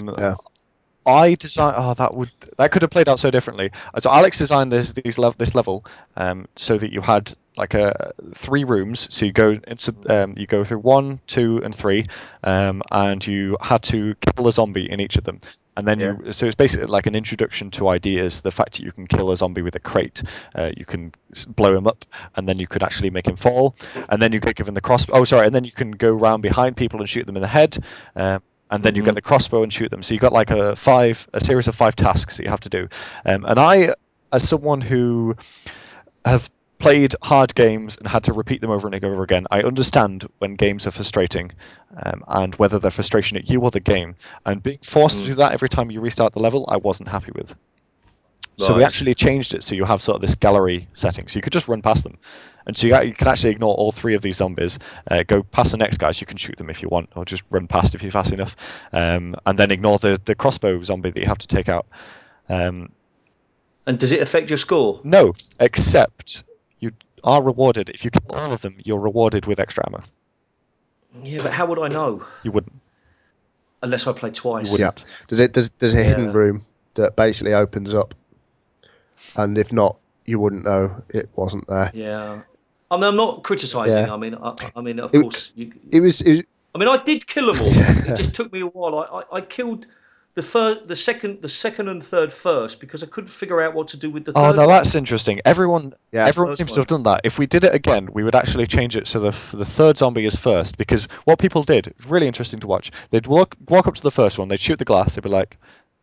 I designed. That could have played out so differently. So Alex designed this level so that you had like 3 rooms. So you go through 1, 2, and 3, and you had to kill a zombie in each of them. And then so it's basically like an introduction to ideas. The fact that you can kill a zombie with a crate, you can blow him up, and then you could actually make him fall. And then you get given the crossbow. Oh, sorry. And then you can go around behind people and shoot them in the head. And then you get the crossbow and shoot them. So you got like a series of 5 tasks that you have to do. And I, as someone who have played hard games and had to repeat them over and over again, I understand when games are frustrating, and whether they're frustration at you or the game. And being forced to do that every time you restart the level, I wasn't happy with. So we actually changed it so you have sort of this gallery setting, so you could just run past them. And so you can actually ignore all 3 of these zombies, go past the next guys, you can shoot them if you want, or just run past if you're fast enough, and then ignore the crossbow zombie that you have to take out. And does it affect your score? No, except you are rewarded. If you kill all of them, you're rewarded with extra ammo. Yeah, but how would I know? You wouldn't. Unless I play twice. You wouldn't. Yeah. There's a hidden room that basically opens up, and if not, you wouldn't know it wasn't there. Yeah. I mean, I'm not criticising. Yeah. I mean, of course. It was. I mean, I did kill them all. It just took me a while. I killed the second and third first, because I couldn't figure out what to do with the third. Oh, no, that's interesting. Everyone seems to have done that. If we did it again, we would actually change it so the third zombie is first, because what people did, really interesting to watch, they'd walk up to the first one, they'd shoot the glass, they'd be like,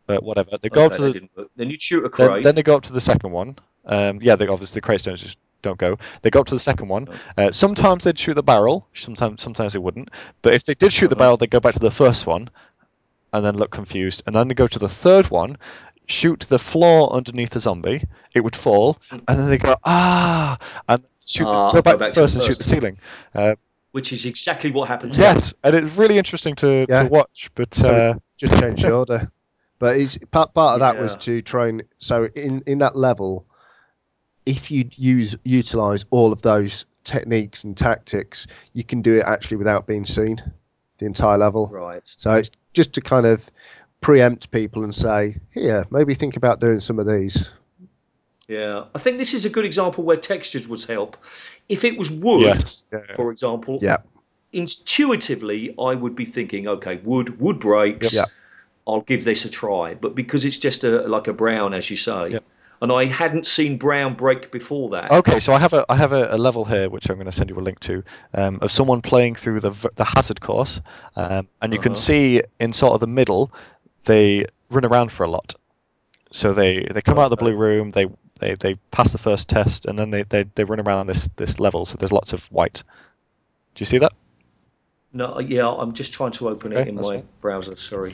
but whatever. They go up Okay, to that the didn't work. Then you shoot a then, crate. then they go up to the second one. They obviously the crates don't go. They go up to the second one. Sometimes they'd shoot the barrel. Sometimes they wouldn't. But if they did shoot the barrel, they'd go back to the first one, and then look confused. And then they go to the third one, shoot the floor underneath the zombie. It would fall, and then they go and go back to the first and shoot the ceiling. Which is exactly what happened to Yes, and it's really interesting to watch. But So just change the order. But part of that was to try and in that level, if you utilize all of those techniques and tactics, you can do it actually without being seen, the entire level. Right. So it's just to kind of preempt people and say, here, maybe think about doing some of these. Yeah, I think this is a good example where textures would help. If it was wood, for example, intuitively I would be thinking, okay, wood breaks. Yep. I'll give this a try. But because it's just like a brown, as you say, and I hadn't seen brown break before that. Okay, so I have a level here which I'm going to send you a link to of someone playing through the hazard course, and you can see in sort of the middle they run around for a lot. So they come out of the blue room, they pass the first test, and then they run around this level. So there's lots of white. Do you see that? No, yeah, I'm just trying to open it in my browser. Sorry.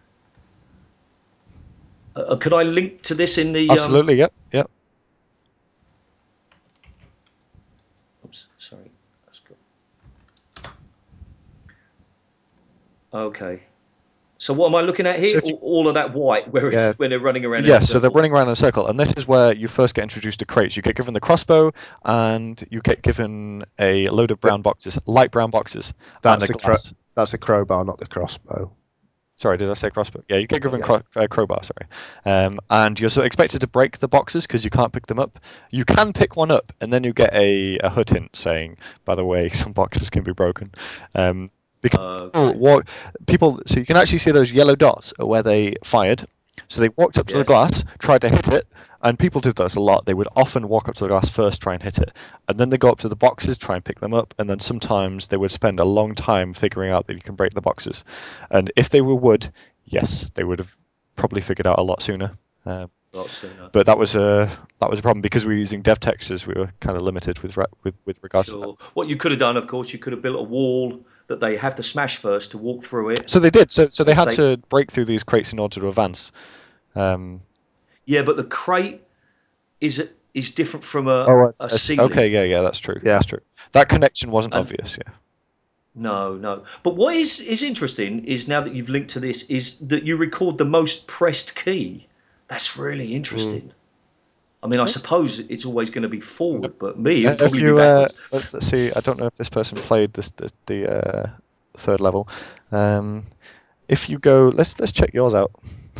Could I link to this in the? Absolutely. Yep. Oops, sorry. That's good. Okay. So what am I looking at here? All of that white, when they're running around. Yes, so they're running around in a circle, and this is where you first get introduced to crates. You get given the crossbow, and you get given a load of brown boxes, light brown boxes. That's the crowbar, not the crossbow. Sorry, did I say crossbow? Yeah, you get given crowbar, sorry. And you're sort of expected to break the boxes because you can't pick them up. You can pick one up, and then you get a HUD hint saying, by the way, some boxes can be broken. Because people, so you can actually see those yellow dots are where they fired. So they walked up to the glass, tried to hit it, and people did this a lot. They would often walk up to the glass first, try and hit it, and then they go up to the boxes, try and pick them up, and then sometimes they would spend a long time figuring out that you can break the boxes. And if they were wood, yes, they would have probably figured out a lot sooner. But that was a problem because we were using dev textures. We were kind of limited with regards to that. What you could have done, of course, you could have built a wall that they have to smash first to walk through it. So they did. So they had to break through these crates in order to advance. Yeah, but the crate is different from a ceiling. Okay, yeah, that's true. Yeah. That's true. That connection wasn't obvious. Yeah. No. But what is interesting is now that you've linked to this is that you record the most pressed key. That's really interesting. I mean, I suppose it's always going to be forward, but me, it'd probably be backwards. Let's see. I don't know if this person played the third level. If you go, let's check yours out.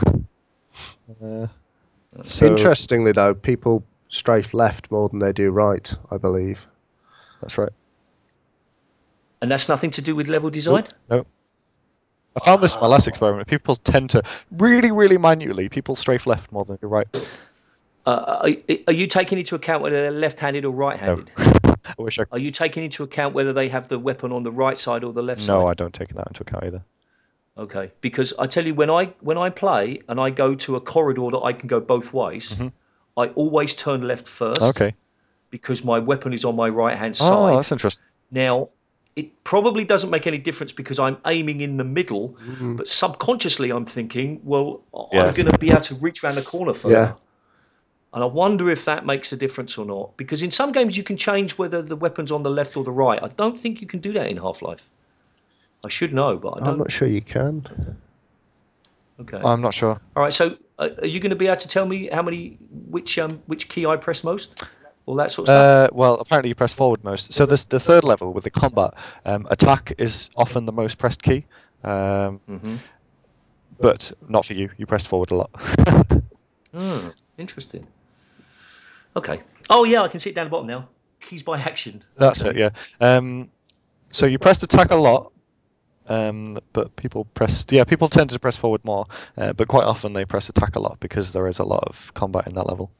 Interestingly, though, people strafe left more than they do right, I believe. That's right. And that's nothing to do with level design? No. I found this in my last experiment. People tend to really, really minutely, people strafe left more than they do right. Are you taking into account whether they're left-handed or right-handed? No. I wish I could. Are you taking into account whether they have the weapon on the right side or the left side? No, I don't take that into account either. Okay, because I tell you, when I play and I go to a corridor that I can go both ways, I always turn left first. Okay. Because my weapon is on my right-hand side. Oh, that's interesting. Now, it probably doesn't make any difference because I'm aiming in the middle, but subconsciously I'm thinking, well, I'm going to be able to reach around the corner further. Yeah. And I wonder if that makes a difference or not. Because in some games you can change whether the weapon's on the left or the right. I don't think you can do that in Half-Life. I should know, but I don't. I'm not sure you can. Okay. I'm not sure. All right, so are you going to be able to tell me which key I press most? All that sort of stuff? Well, apparently you press forward most. So the third level with the combat, attack is often the most pressed key. But not for you. You pressed forward a lot. Interesting. Okay. Oh, yeah, I can see it down the bottom now. Keys by action. That's it, yeah. So you pressed attack a lot, but people tend to press forward more, but quite often they press attack a lot because there is a lot of combat in that level.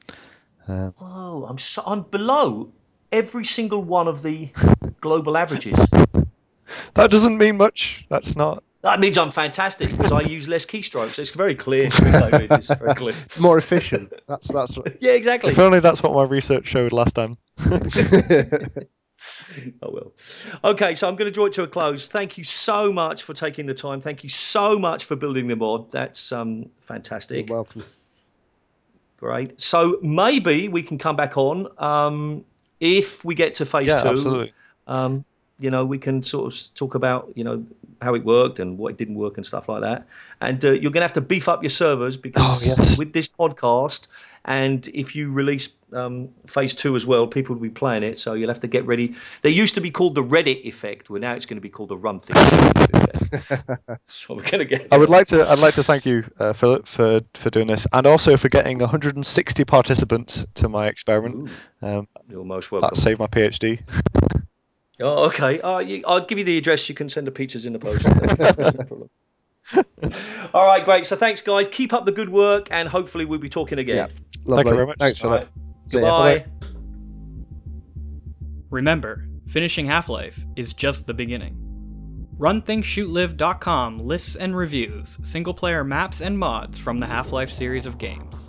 I'm below every single one of the global averages. That doesn't mean much. That's not That means I'm fantastic because I use less keystrokes. It's very clear. It's very clear. More efficient. That's Yeah, exactly. If only that's what my research showed last time. Oh, well. Okay, so I'm going to draw it to a close. Thank you so much for taking the time. Thank you so much for building the mod. That's fantastic. You're welcome. Great. So maybe we can come back on if we get to phase 2. Absolutely. We can sort of talk about, how it worked and what it didn't work and stuff like that. And you're going to have to beef up your servers because with this podcast, and if you release phase 2 as well, people will be playing it. So you'll have to get ready. They used to be called the Reddit effect. Well, now it's going to be called the Run Things effect. So we're going to get. I'd like to thank you, Philip, for doing this, and also for getting 160 participants to my experiment. You're most welcome. That saved my PhD. Oh, okay. I'll give you the address. You can send the pizzas in the post. No problem. All right, great. So thanks, guys. Keep up the good work, and hopefully we'll be talking again. Yeah, lovely. Thank you very much. Thanks for that. Goodbye. Remember, finishing Half-Life is just the beginning. RunThinkShootLive.com lists and reviews single-player maps and mods from the Half-Life series of games.